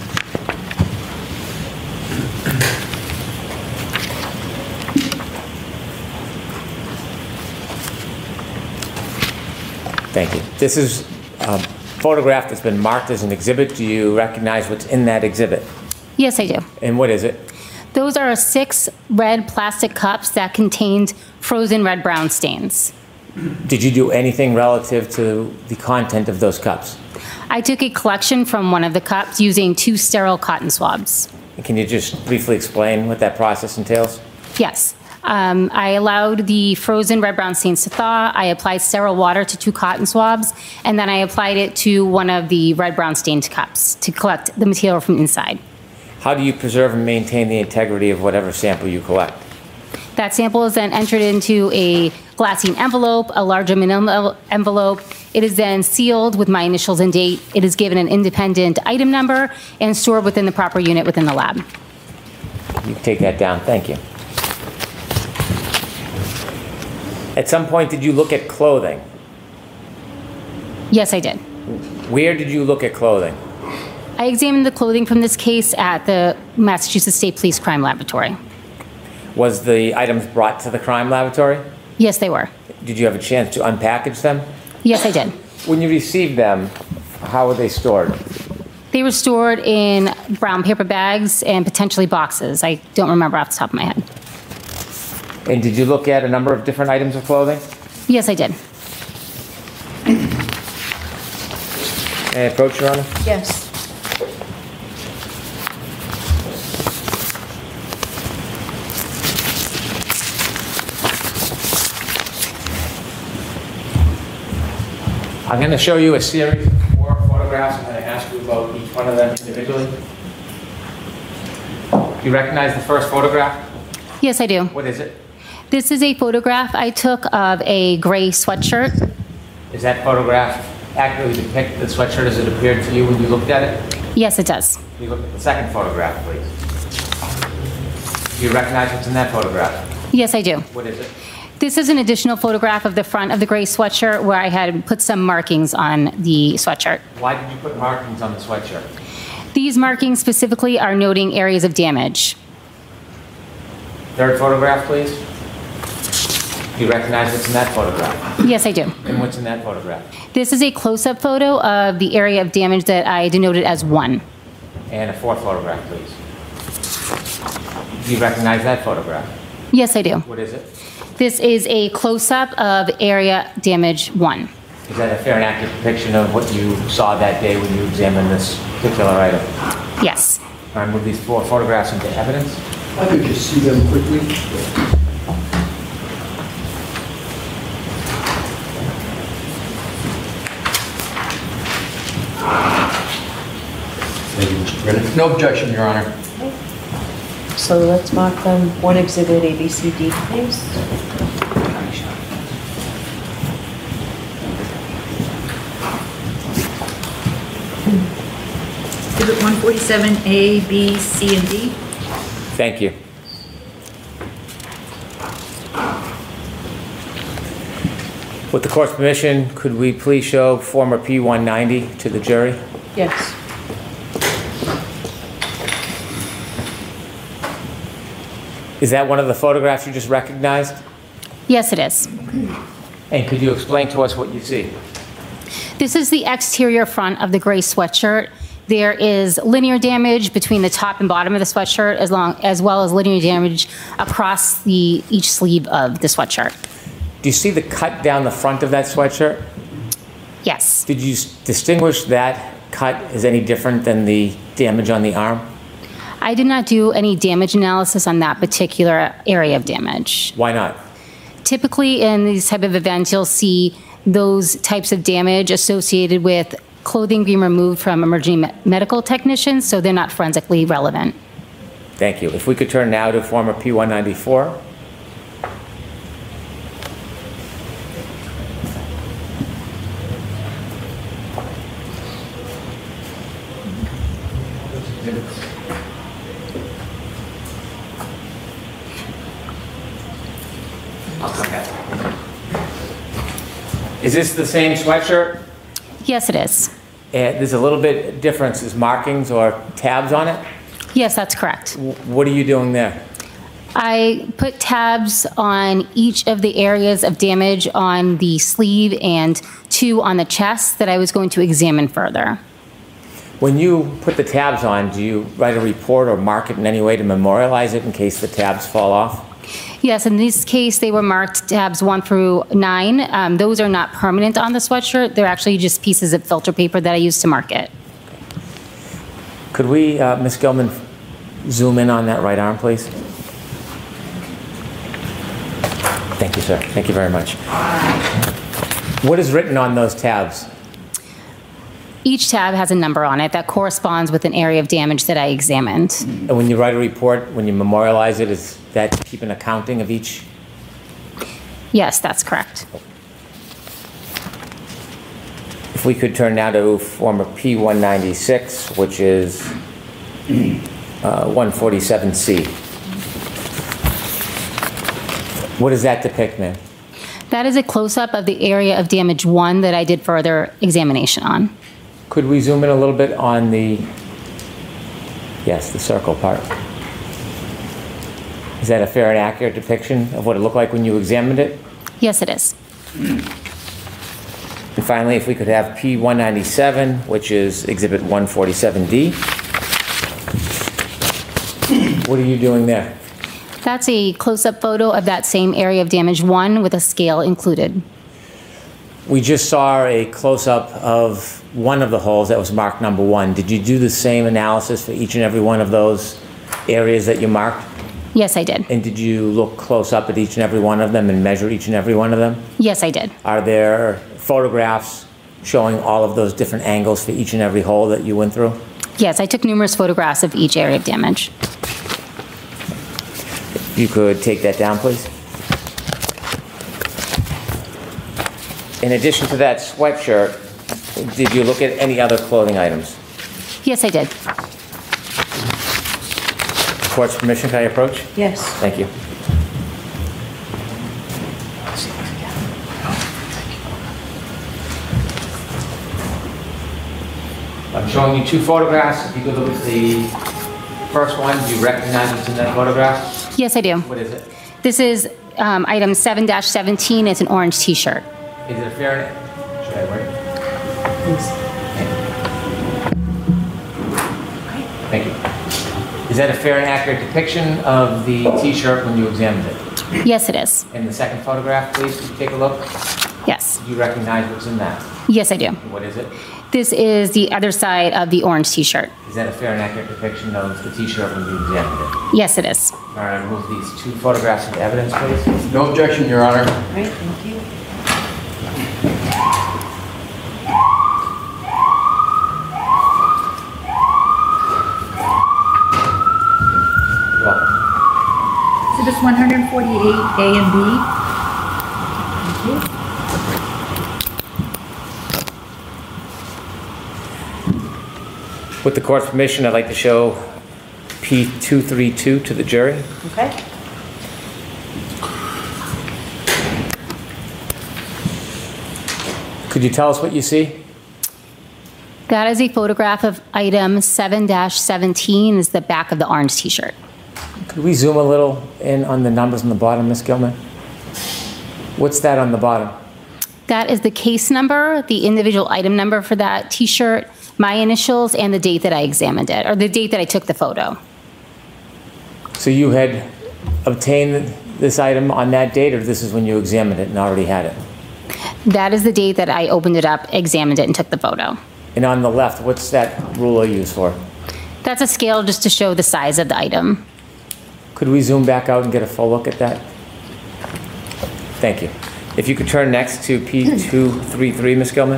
Thank you. This is a photograph that's been marked as an exhibit. Do you recognize what's in that exhibit? Yes, I do. And what is it? Those are 6 red plastic cups that contained frozen red-brown stains. Did you do anything relative to the content of those cups? I took a collection from one of the cups using 2 sterile cotton swabs. Can you just briefly explain what that process entails? Yes. I allowed the frozen red-brown stains to thaw. I applied sterile water to 2 cotton swabs, and then I applied it to one of the red-brown stained cups to collect the material from inside. How do you preserve and maintain the integrity of whatever sample you collect? That sample is then entered into a glassine envelope, a larger manila envelope. It is then sealed with my initials and date. It is given an independent item number and stored within the proper unit within the lab. You can take that down. Thank you. At some point, did you look at clothing? Yes, I did. Where did you look at clothing? I examined the clothing from this case at the Massachusetts State Police Crime Laboratory. Was the items brought to the crime laboratory? Yes, they were. Did you have a chance to unpackage them? Yes, I did. When you received them, how were they stored? They were stored in brown paper bags and potentially boxes. I don't remember off the top of my head. And did you look at a number of different items of clothing? Yes, I did. May I approach, Your Honor? Yes. I'm going to show you a series of 4 photographs. I'm going to ask you about each one of them individually. Do you recognize the first photograph? Yes, I do. What is it? This is a photograph I took of a gray sweatshirt. Does that photograph accurately depict the sweatshirt as it appeared to you when you looked at it? Yes, it does. Can you look at the second photograph, please? Do you recognize what's in that photograph? Yes, I do. What is it? This is an additional photograph of the front of the gray sweatshirt where I had put some markings on the sweatshirt. Why did you put markings on the sweatshirt? These markings specifically are noting areas of damage. Third photograph, please. Do you recognize what's in that photograph? Yes, I do. And what's in that photograph? This is a close-up photo of the area of damage that I denoted as 1. And a fourth photograph, please. Do you recognize that photograph? Yes, I do. What is it? This is a close-up of area damage 1. Is that a fair and accurate depiction of what you saw that day when you examined this particular item? Yes. Can I move these 4 photographs into evidence? I could just see them quickly. Thank you, Mr. Brennan. No objection, Your Honor. So let's mark them one exhibit A, B, C, D, please. Exhibit 147, A, B, C, and D. Thank you. With the court's permission, could we please show former P190 to the jury? Yes. Is that one of the photographs you just recognized? Yes, it is. And could you explain to us what you see? This is the exterior front of the gray sweatshirt. There is linear damage between the top and bottom of the sweatshirt, as well as linear damage across each sleeve of the sweatshirt. Do you see the cut down the front of that sweatshirt? Yes. Did you distinguish that cut as any different than the damage on the arm? I did not do any damage analysis on that particular area of damage. Why not? Typically in these type of events, you'll see those types of damage associated with clothing being removed from emergency medical technicians, so they're not forensically relevant. Thank you. If we could turn now to former P194. Is this the same sweatshirt? Yes, it is. There's a little bit difference. Is markings or tabs on it? Yes, that's correct. What are you doing there? I put tabs on each of the areas of damage on the sleeve and 2 on the chest that I was going to examine further. When you put the tabs on, do you write a report or mark it in any way to memorialize it in case the tabs fall off? Yes, in this case, they were marked tabs 1 through 9. Those are not permanent on the sweatshirt. They're actually just pieces of filter paper that I use to mark it. Could we, Ms. Gilman, zoom in on that right arm, please? Thank you, sir. Thank you very much. What is written on those tabs? Each tab has a number on it that corresponds with an area of damage that I examined. And when you write a report, when you memorialize it, is that keep an accounting of each? Yes, that's correct. If we could turn now to former P196, which is 147C. What does that depict, ma'am? That is a close-up of the area of damage 1 that I did further examination on. Could we zoom in a little bit on the circle part? Is that a fair and accurate depiction of what it looked like when you examined it? Yes, it is. And finally, if we could have P197, which is Exhibit 147D. What are you doing there? That's a close-up photo of that same area of damage 1 with a scale included. We just saw a close-up of one of the holes that was marked number 1. Did you do the same analysis for each and every one of those areas that you marked? Yes, I did. And did you look close up at each and every one of them and measure each and every one of them? Yes, I did. Are there photographs showing all of those different angles for each and every hole that you went through? Yes, I took numerous photographs of each area of damage. You could take that down, please. In addition to that sweatshirt, did you look at any other clothing items? Yes, I did. Court's permission, can I approach? Yes. Thank you. I'm showing you 2 photographs. If you could look at the first one, do you recognize what's in that photograph? Yes, I do. What is it? This is item 7-17. It's an orange T-shirt. Is it a fair? Should I write? Please. Thank you. Is that a fair and accurate depiction of the T-shirt when you examined it? Yes, it is. And the second photograph, please, could you take a look? Yes. Do you recognize what's in that? Yes, I do. What is it? This is the other side of the orange T-shirt. Is that a fair and accurate depiction of the T-shirt when you examined it? Yes, it is. All right, remove these 2 photographs of evidence, please. No objection, Your Honor. Great, thank you. You're welcome. Exhibits 148A and B. Thank you. With the court's permission, I'd like to show P232 to the jury. Okay. Could you tell us what you see? That is a photograph of item 7-17, is the back of the orange T-shirt. Could we zoom a little in on the numbers on the bottom, Ms. Gilman? What's that on the bottom? That is the case number, the individual item number for that T-shirt, my initials, and the date that I examined it, or the date that I took the photo. So you had obtained this item on that date, or this is when you examined it and already had it? That is the date that I opened it up, examined it, and took the photo. And on the left, what's that ruler used for? That's a scale just to show the size of the item. Could we zoom back out and get a full look at that? Thank you. If you could turn next to P233, Ms. Gilman.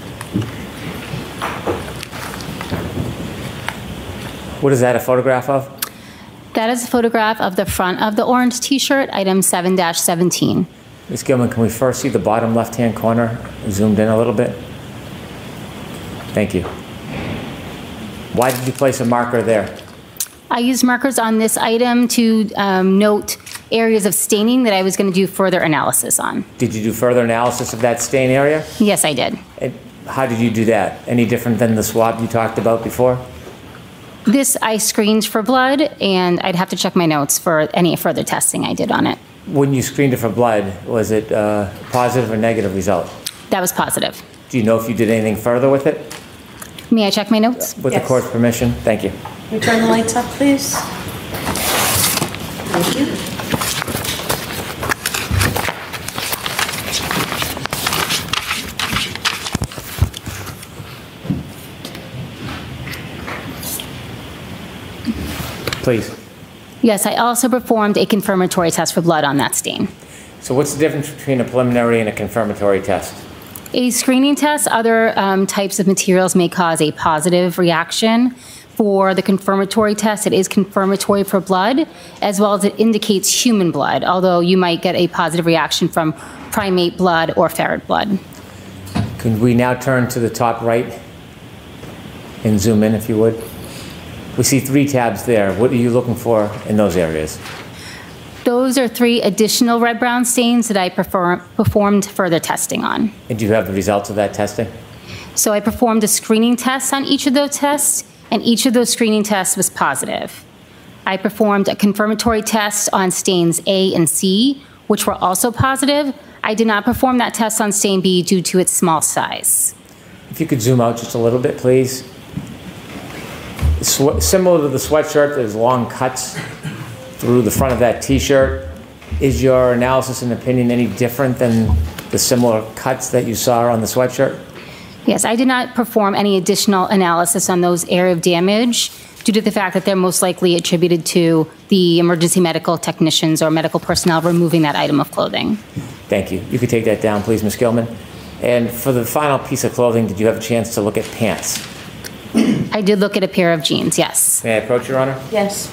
What is that a photograph of? That is a photograph of the front of the orange T-shirt, item 7-17. Ms. Gilman, can we first see the bottom left-hand corner, zoomed in a little bit? Thank you. Why did you place a marker there? I used markers on this item to note areas of staining that I was going to do further analysis on. Did you do further analysis of that stain area? Yes, I did. And how did you do that? Any different than the swab you talked about before? This I screened for blood, and I'd have to check my notes for any further testing I did on it. When you screened it for blood, was it a positive or negative result? That was positive. Do you know if you did anything further with it? May I check my notes? With Yes. the court's permission? Thank you. Can we turn the lights up, please? Thank you. Please. Yes, I also performed a confirmatory test for blood on that stain. So what's the difference between a preliminary and a confirmatory test? A screening test, other types of materials may cause a positive reaction. For the confirmatory test, it is confirmatory for blood, as well as it indicates human blood, although you might get a positive reaction from primate blood or ferret blood. Can we now turn to the top right and zoom in, if you would? We see 3 tabs there. What are you looking for in those areas? Those are 3 additional red-brown stains that I performed further testing on. And do you have the results of that testing? So I performed a screening test on each of those tests, and each of those screening tests was positive. I performed a confirmatory test on stains A and C, which were also positive. I did not perform that test on stain B due to its small size. If you could zoom out just a little bit, please. Similar to the sweatshirt, there's long cuts through the front of that T-shirt. Is your analysis and opinion any different than the similar cuts that you saw on the sweatshirt? Yes, I did not perform any additional analysis on those area of damage due to the fact that they're most likely attributed to the emergency medical technicians or medical personnel removing that item of clothing. Thank you. You could take that down, please, Ms. Gilman. And for the final piece of clothing, did you have a chance to look at pants? I did look at a pair of jeans, yes. May I approach, Your Honor? Yes.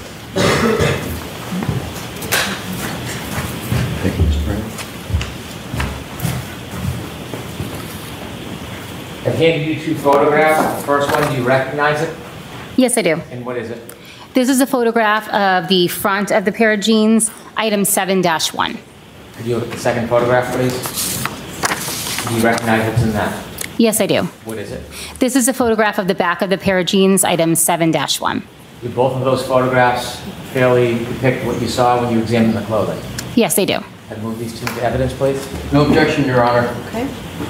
Thank you, Mr. Brown. I've handed you 2 photographs. The first one, do you recognize it? Yes, I do. And what is it? This is a photograph of the front of the pair of jeans, item 7-1. Could you look at the second photograph, please? Do you recognize what's in that? Yes, I do. What is it? This is a photograph of the back of the pair of jeans, item 7-1. Do both of those photographs fairly depict what you saw when you examined the clothing? Yes, they do. I'd move these 2 to evidence, please. No objection, Your Honor. Okay.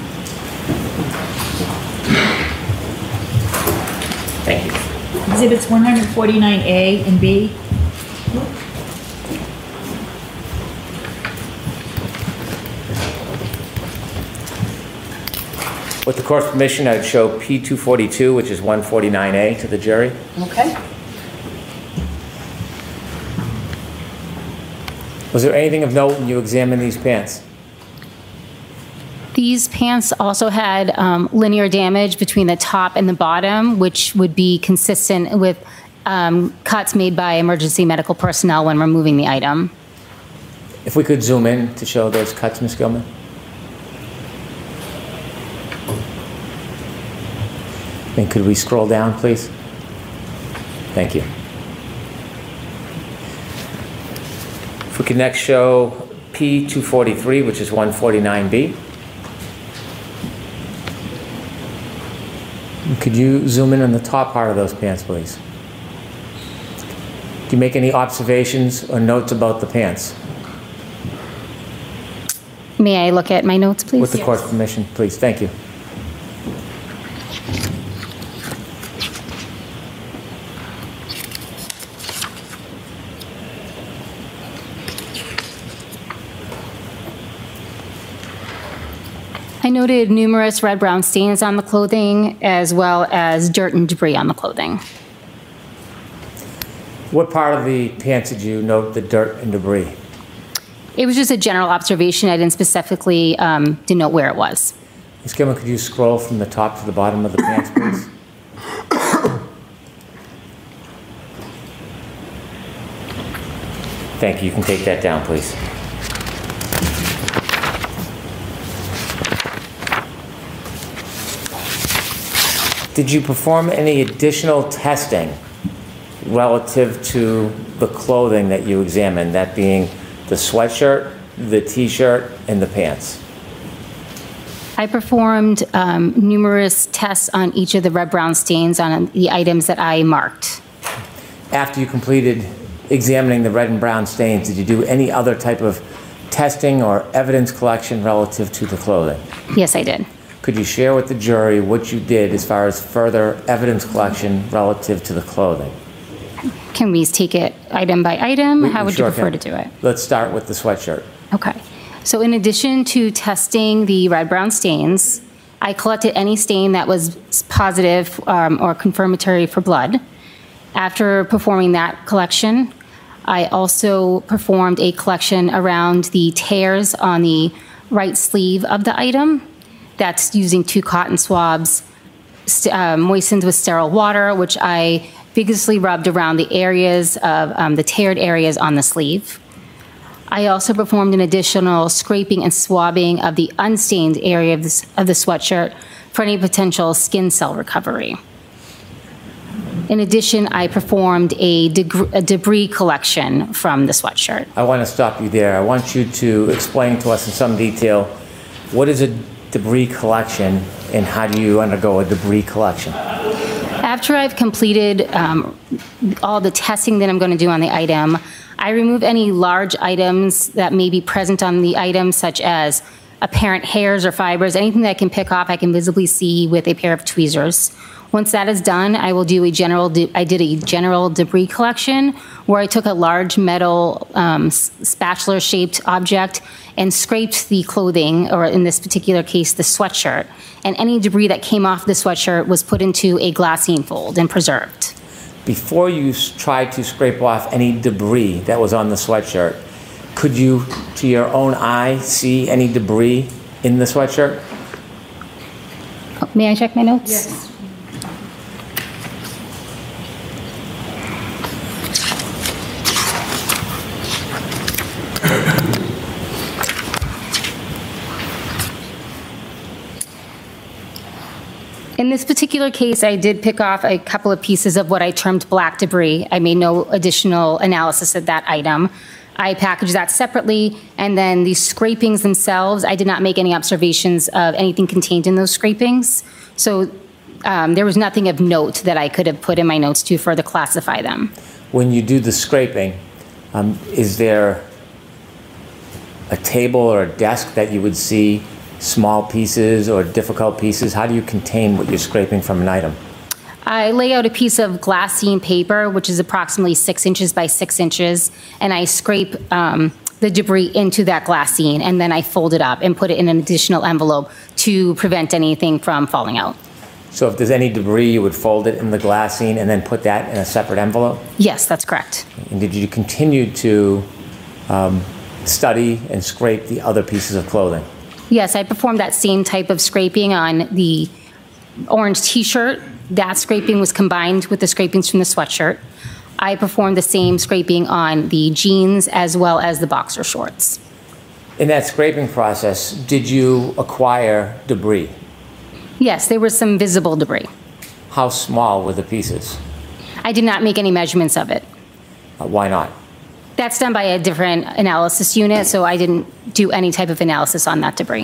Thank you. Exhibits 149A and B. With the court's permission, I'd show P242, which is 149A, to the jury. Okay. Was there anything of note when you examined these pants? These pants also had linear damage between the top and the bottom, which would be consistent with cuts made by emergency medical personnel when removing the item. If we could zoom in to show those cuts, Ms. Gilman. And could we scroll down, please? Thank you. If we could next show P243, which is 149B. Could you zoom in on the top part of those pants, please? Do you make any observations or notes about the pants? May I look at my notes, please? With the court's permission, please. Thank you. I noted numerous red-brown stains on the clothing, as well as dirt and debris on the clothing. What part of the pants did you note the dirt and debris? It was just a general observation. I didn't specifically denote where it was. Ms. Gilman, could you scroll from the top to the bottom of the pants, please? Thank you. You can take that down, please. Did you perform any additional testing relative to the clothing that you examined, that being the sweatshirt, the t-shirt, and the pants? I performed numerous tests on each of the red-brown stains on the items that I marked. After you completed examining the red and brown stains, did you do any other type of testing or evidence collection relative to the clothing? Yes, I did. Could you share with the jury what you did as far as further evidence collection relative to the clothing? Can we take it item by item? How would you prefer to do it? Let's start with the sweatshirt. Okay. So in addition to testing the red-brown stains, I collected any stain that was positive or confirmatory for blood. After performing that collection, I also performed a collection around the tears on the right sleeve of the item. That's using 2 cotton swabs moistened with sterile water, which I vigorously rubbed around the areas of the teared areas on the sleeve. I also performed an additional scraping and swabbing of the unstained area of the sweatshirt for any potential skin cell recovery. In addition, I performed a debris collection from the sweatshirt. I want to stop you there. I want you to explain to us in some detail what is a debris collection and how do you undergo a debris collection? After I've completed all the testing that I'm going to do on the item, I remove any large items that may be present on the item, such as apparent hairs or fibers, anything that I can pick off I can visibly see with a pair of tweezers. Once that is done, I will do I did a general debris collection where I took a large metal spatula-shaped object and scraped the clothing, or in this particular case, the sweatshirt. And any debris that came off the sweatshirt was put into a glassine fold and preserved. Before you tried to scrape off any debris that was on the sweatshirt, could you, to your own eye, see any debris in the sweatshirt? May I check my notes? Yes. In this particular case, I did pick off a couple of pieces of what I termed black debris. I made no additional analysis of that item. I packaged that separately, and then the scrapings themselves, I did not make any observations of anything contained in those scrapings. So there was nothing of note that I could have put in my notes to further classify them. When you do the scraping, is there a table or a desk that you would see small pieces or difficult pieces? How do you contain what you're scraping from an item? I lay out a piece of glassine paper, which is approximately 6 inches by 6 inches, and I scrape the debris into that glassine, and then I fold it up and put it in an additional envelope to prevent anything from falling out. So if there's any debris, you would fold it in the glassine and then put that in a separate envelope? Yes, that's correct. And did you continue to study and scrape the other pieces of clothing? Yes, I performed that same type of scraping on the orange t-shirt. That scraping was combined with the scrapings from the sweatshirt. I performed the same scraping on the jeans as well as the boxer shorts. In that scraping process, did you acquire debris? Yes, there was some visible debris. How small were the pieces? I did not make any measurements of it. Why not? That's done by a different analysis unit, so I didn't do any type of analysis on that debris.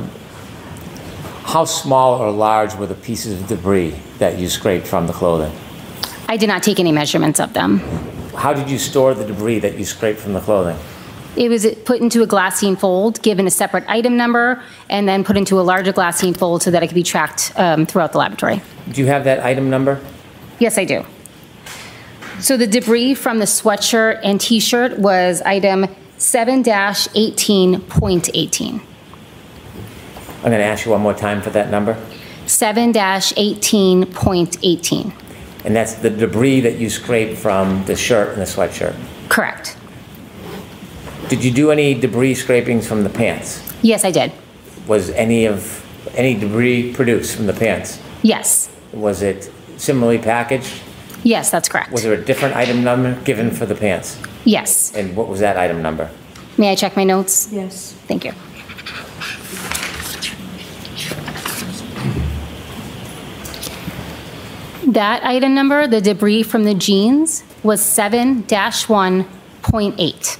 How small or large were the pieces of debris that you scraped from the clothing? I did not take any measurements of them. How did you store the debris that you scraped from the clothing? It was put into a glassine fold, given a separate item number, and then put into a larger glassine fold so that it could be tracked throughout the laboratory. Do you have that item number? Yes, I do. So the debris from the sweatshirt and t-shirt was item 7-18.18. I'm going to ask you one more time for that number. 7-18.18. And that's the debris that you scraped from the shirt and the sweatshirt? Correct. Did you do any debris scrapings from the pants? Yes, I did. Was any debris produced from the pants? Yes. Was it similarly packaged? Yes, that's correct. Was there a different item number given for the pants? Yes. And what was that item number? May I check my notes? Yes. Thank you. That item number, the debris from the jeans, was 7-1.8.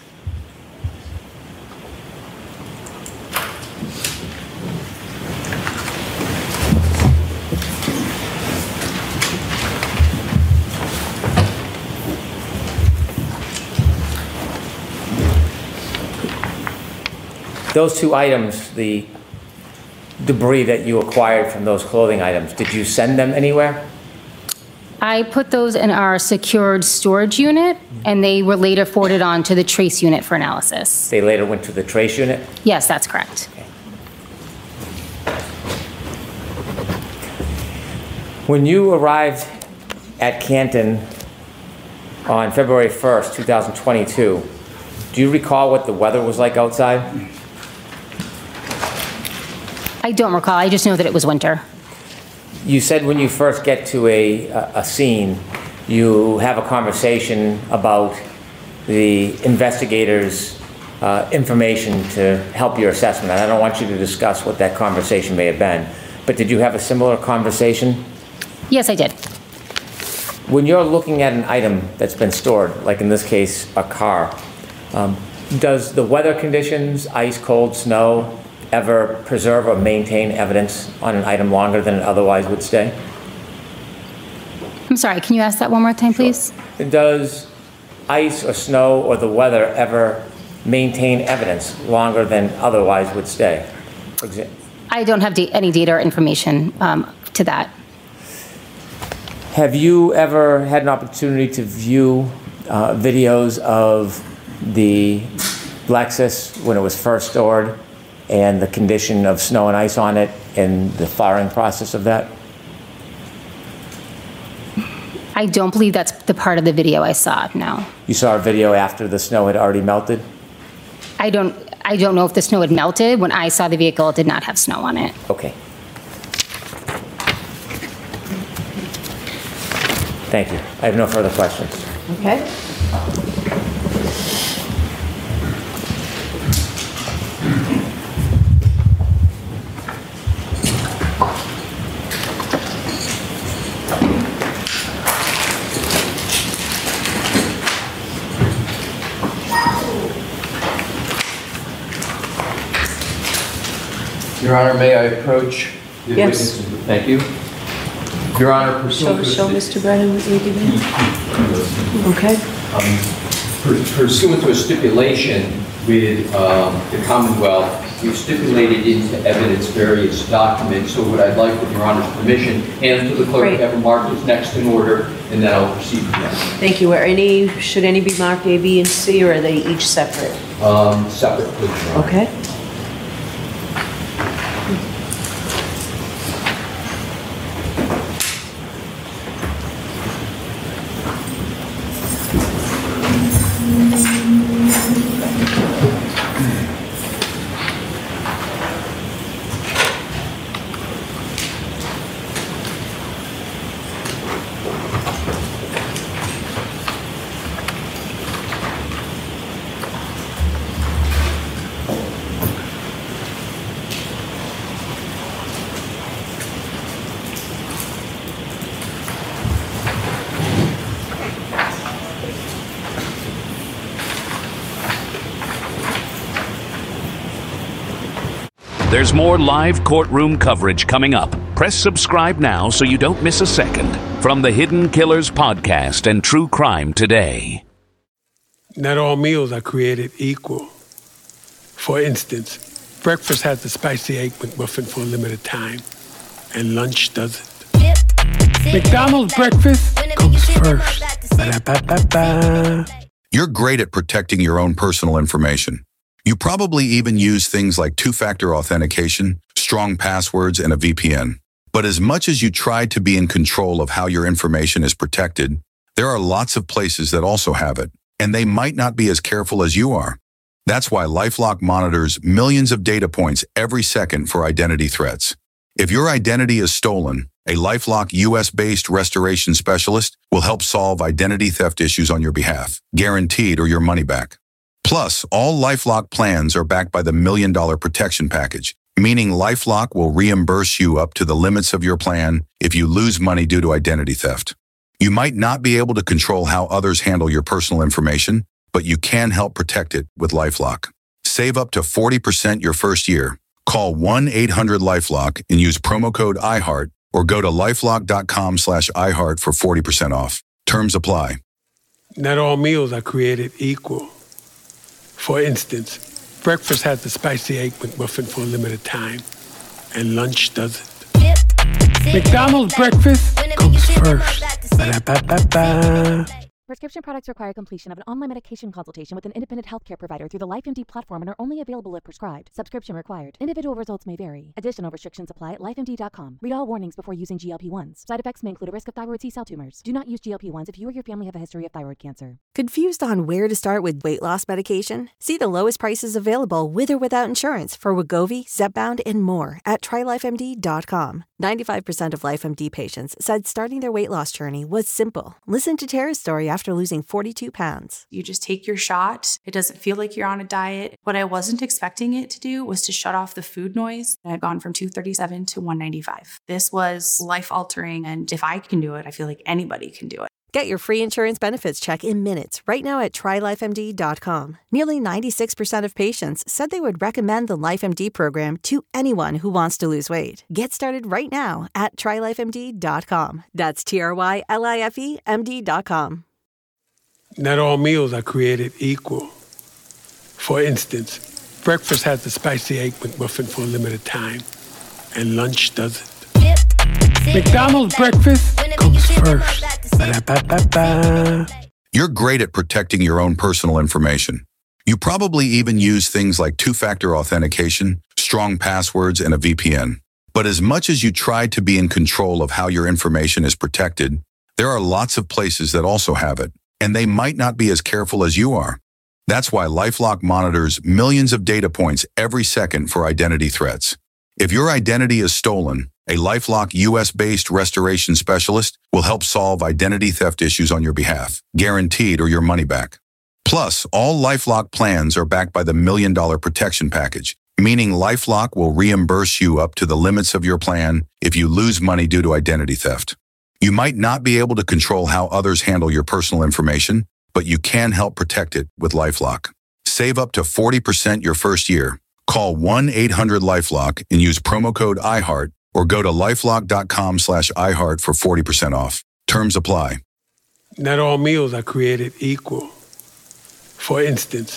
Those two items, the debris that you acquired from those clothing items, did you send them anywhere? I put those in our secured storage unit, and they were later forwarded on to the trace unit for analysis. They later went to the trace unit? Yes, that's correct. Okay. When you arrived at Canton on February 1st, 2022, do you recall what the weather was like outside? I don't recall. I just know that it was winter. You said when you first get to a scene, you have a conversation about the investigator's information to help your assessment. And I don't want you to discuss what that conversation may have been, but did you have a similar conversation? Yes, I did. When you're looking at an item that's been stored, like in this case, a car, does the weather conditions, ice, cold, snow, ever preserve or maintain evidence on an item longer than it otherwise would stay? I'm sorry, can you ask that one more time, please? Sure. Does ice or snow or the weather ever maintain evidence longer than otherwise would stay? For example, I don't have any data or information to that. Have you ever had an opportunity to view videos of the Lexus when it was first stored and the condition of snow and ice on it and the thawing process of that? I don't believe that's the part of the video I saw, no. You saw a video after the snow had already melted? I don't know if the snow had melted. When I saw the vehicle, it did not have snow on it. Okay. Thank you. I have no further questions. Okay. Your Honor, may I approach the Yes. witnesses? Thank you. Your Honor, pursuant Show to Mr. Brennan what you did. Okay. pursuant to a stipulation with the Commonwealth We've stipulated into evidence various documents, so what I'd like, with Your Honor's permission, hand to the clerk, Great. have them marked as next in order, and then I'll proceed from there. Thank you. Should any be marked A, B, and C, or are they each separate? Separate, please, Your Honor. Okay. There's more live courtroom coverage coming up. Press subscribe now so you don't miss a second. From the Hidden Killers podcast and True Crime Today. Not all meals are created equal. For instance, breakfast has the spicy egg McMuffin for a limited time, and lunch doesn't. McDonald's breakfast comes first. Ba-da-ba-ba-ba. You're great at protecting your own personal information. You probably even use things like two-factor authentication, strong passwords, and a VPN. But as much as you try to be in control of how your information is protected, there are lots of places that also have it, and they might not be as careful as you are. That's why LifeLock monitors millions of data points every second for identity threats. If your identity is stolen, a LifeLock US-based restoration specialist will help solve identity theft issues on your behalf, guaranteed or your money back. Plus, all LifeLock plans are backed by the $1 Million Protection Package, meaning LifeLock will reimburse you up to the limits of your plan if you lose money due to identity theft. You might not be able to control how others handle your personal information, but you can help protect it with LifeLock. Save up to 40% your first year. Call 1-800-LifeLock and use promo code IHEART or go to lifelock.com/iHeart for 40% off. Terms apply. Not all meals are created equal. For instance, breakfast has the spicy egg McMuffin for a limited time, and lunch doesn't. McDonald's breakfast comes first. Ba-da-ba-ba-ba. Prescription products require completion of an online medication consultation with an independent healthcare provider through the LifeMD platform and are only available if prescribed. Subscription required. Individual results may vary. Additional restrictions apply at lifemd.com. Read all warnings before using GLP-1s. Side effects may include a risk of thyroid C-cell tumors. Do not use GLP-1s if you or your family have a history of thyroid cancer. Confused on where to start with weight loss medication? See the lowest prices available with or without insurance for Wegovy, Zepbound, and more at TryLifeMD.com. 95% of LifeMD patients said starting their weight loss journey was simple. Listen to Tara's story after losing 42 pounds. You just take your shot. It doesn't feel like you're on a diet. What I wasn't expecting it to do was to shut off the food noise. I had gone from 237 to 195. This was life-altering, and if I can do it, I feel like anybody can do it. Get your free insurance benefits check in minutes right now at TryLifeMD.com. Nearly 96% of patients said they would recommend the LifeMD program to anyone who wants to lose weight. Get started right now at TryLifeMD.com. That's TryLifeMD.com. Not all meals are created equal. For instance, breakfast has the spicy egg McMuffin for a limited time, and lunch doesn't. McDonald's breakfast comes first. Ba-da-ba-ba-ba. You're great at protecting your own personal information. You probably even use things like two-factor authentication, strong passwords, and a VPN. But as much as you try to be in control of how your information is protected, there are lots of places that also have it, and they might not be as careful as you are. That's why LifeLock monitors millions of data points every second for identity threats. If your identity is stolen, a LifeLock US-based restoration specialist will help solve identity theft issues on your behalf, guaranteed or your money back. Plus, all LifeLock plans are backed by the $1 Million Protection Package, meaning LifeLock will reimburse you up to the limits of your plan if you lose money due to identity theft. You might not be able to control how others handle your personal information, but you can help protect it with LifeLock. Save up to 40% your first year. Call 1-800-LifeLock and use promo code IHEART or go to lifelock.com/iHeart for 40% off. Terms apply. Not all meals are created equal. For instance,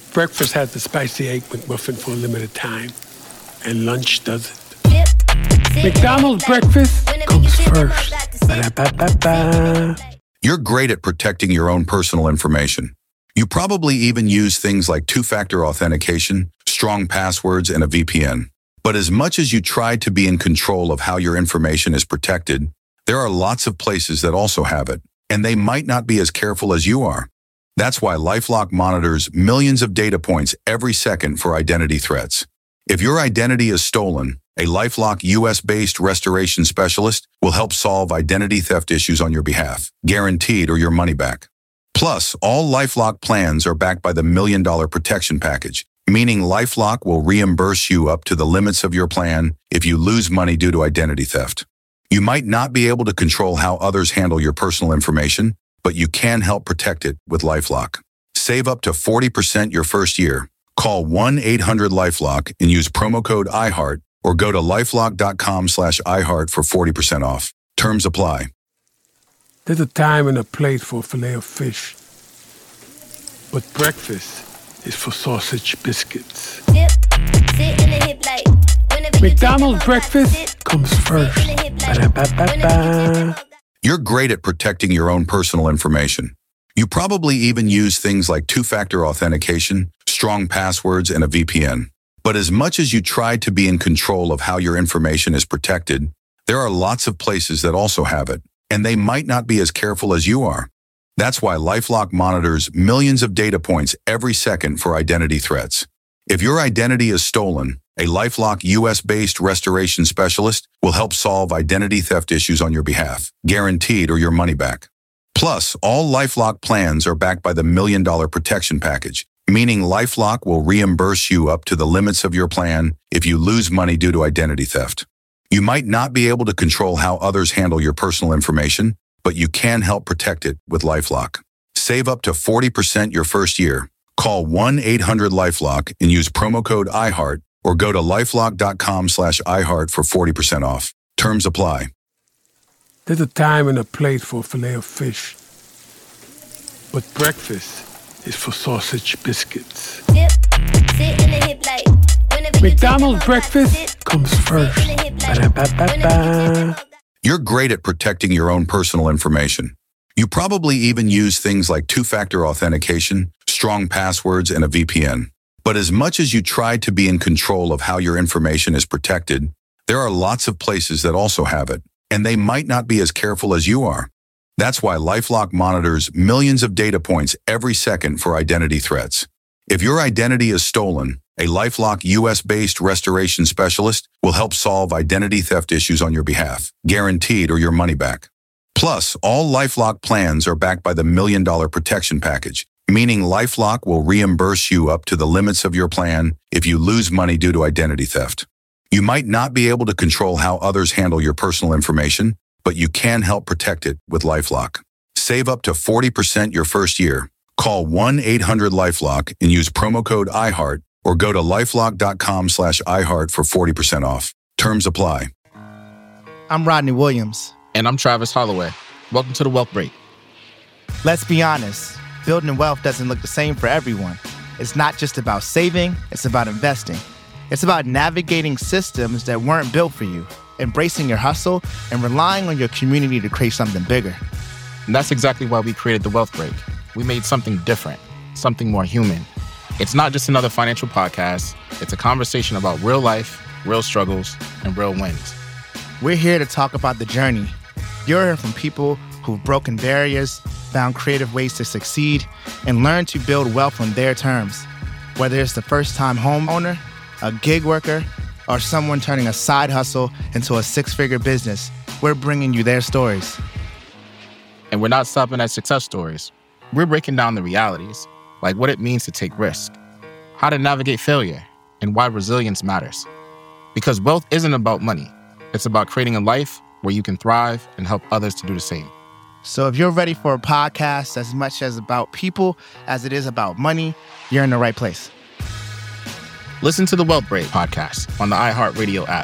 Breakfast has the spicy egg McMuffin for a limited time, and lunch doesn't. McDonald's breakfast comes first. Ba-da-ba-ba-ba. You're great at protecting your own personal information. You probably even use things like two-factor authentication, strong passwords, and a VPN. But as much as you try to be in control of how your information is protected, there are lots of places that also have it, and they might not be as careful as you are. That's why LifeLock monitors millions of data points every second for identity threats. If your identity is stolen, a LifeLock US-based restoration specialist will help solve identity theft issues on your behalf, guaranteed or your money back. Plus, all LifeLock plans are backed by the $1 Million Protection Package, meaning LifeLock will reimburse you up to the limits of your plan if you lose money due to identity theft. You might not be able to control how others handle your personal information, but you can help protect it with LifeLock. Save up to 40% your first year. Call 1-800-LifeLock and use promo code IHEART or go to lifelock.com/iHeart for 40% off. Terms apply. There's a time and a place for filet of fish, but breakfast is for sausage biscuits. McDonald's breakfast comes first. Ba-da-ba-ba-ba. You're great at protecting your own personal information. You probably even use things like two-factor authentication, strong passwords, and a VPN. But as much as you try to be in control of how your information is protected, there are lots of places that also have it, and they might not be as careful as you are. That's why LifeLock monitors millions of data points every second for identity threats. If your identity is stolen, a LifeLock US-based restoration specialist will help solve identity theft issues on your behalf, guaranteed or your money back. Plus, all LifeLock plans are backed by the $1 Million Protection Package, meaning LifeLock will reimburse you up to the limits of your plan if you lose money due to identity theft. You might not be able to control how others handle your personal information, but you can help protect it with LifeLock. Save up to 40% your first year. Call 1-800-LifeLock and use promo code IHEART or go to lifelock.com/iHeart for 40% off. Terms apply. There's a time and a place for filet of fish, but breakfast is for sausage biscuits. McDonald's breakfast comes first. Ba-da-ba-ba-ba. You're great at protecting your own personal information. You probably even use things like two-factor authentication, strong passwords, and a VPN. But as much as you try to be in control of how your information is protected, there are lots of places that also have it, and they might not be as careful as you are. That's why LifeLock monitors millions of data points every second for identity threats. If your identity is stolen, a LifeLock US-based restoration specialist will help solve identity theft issues on your behalf, guaranteed or your money back. Plus, all LifeLock plans are backed by the $1 Million Protection Package, meaning LifeLock will reimburse you up to the limits of your plan if you lose money due to identity theft. You might not be able to control how others handle your personal information, but you can help protect it with LifeLock. Save up to 40% your first year. Call 1-800-LifeLock and use promo code IHEART or go to lifelock.com/iHeart for 40% off. Terms apply. I'm Rodney Williams. And I'm Travis Holloway. Welcome to The Wealth Break. Let's be honest, building wealth doesn't look the same for everyone. It's not just about saving, it's about investing. It's about navigating systems that weren't built for you, embracing your hustle, and relying on your community to create something bigger. And that's exactly why we created The Wealth Break. We made something different, something more human. It's not just another financial podcast. It's a conversation about real life, real struggles, and real wins. We're here to talk about the journey. You're hearing from people who've broken barriers, found creative ways to succeed, and learned to build wealth on their terms. Whether it's the first-time homeowner, a gig worker, or someone turning a side hustle into a six-figure business, we're bringing you their stories. And we're not stopping at success stories. We're breaking down the realities, like what it means to take risk, how to navigate failure, and why resilience matters. Because wealth isn't about money. It's about creating a life where you can thrive and help others to do the same. So if you're ready for a podcast as much as about people as it is about money, you're in the right place. Listen to the Wealth Break podcast on the iHeartRadio app.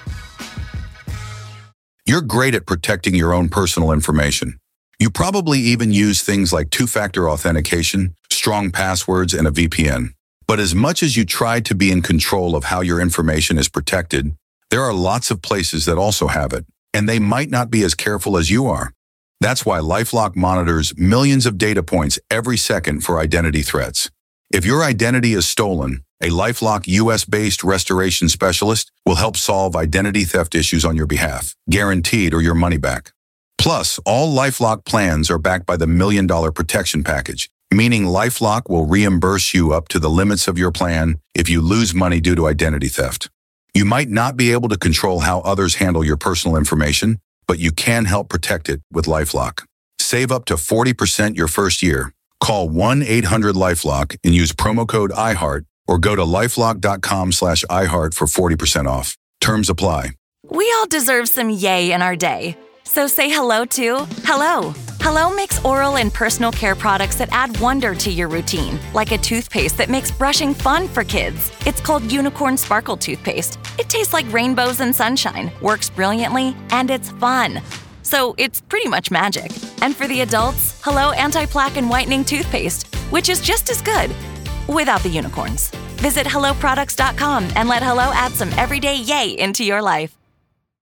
You're great at protecting your own personal information. You probably even use things like two-factor authentication, strong passwords, and a VPN. But as much as you try to be in control of how your information is protected, there are lots of places that also have it, and they might not be as careful as you are. That's why LifeLock monitors millions of data points every second for identity threats. If your identity is stolen, a LifeLock US-based restoration specialist will help solve identity theft issues on your behalf, guaranteed or your money back. Plus, all LifeLock plans are backed by the $1 Million Protection Package, meaning LifeLock will reimburse you up to the limits of your plan if you lose money due to identity theft. You might not be able to control how others handle your personal information, but you can help protect it with LifeLock. Save up to 40% your first year. Call 1-800-LifeLock and use promo code IHEART or go to lifelock.com/iHeart for 40% off. Terms apply. We all deserve some yay in our day. So say hello to Hello. Hello makes oral and personal care products that add wonder to your routine, like a toothpaste that makes brushing fun for kids. It's called Unicorn Sparkle Toothpaste. It tastes like rainbows and sunshine, works brilliantly, and it's fun. So it's pretty much magic. And for the adults, Hello Anti-Plaque and Whitening Toothpaste, which is just as good, without the unicorns. Visit HelloProducts.com and let Hello add some everyday yay into your life.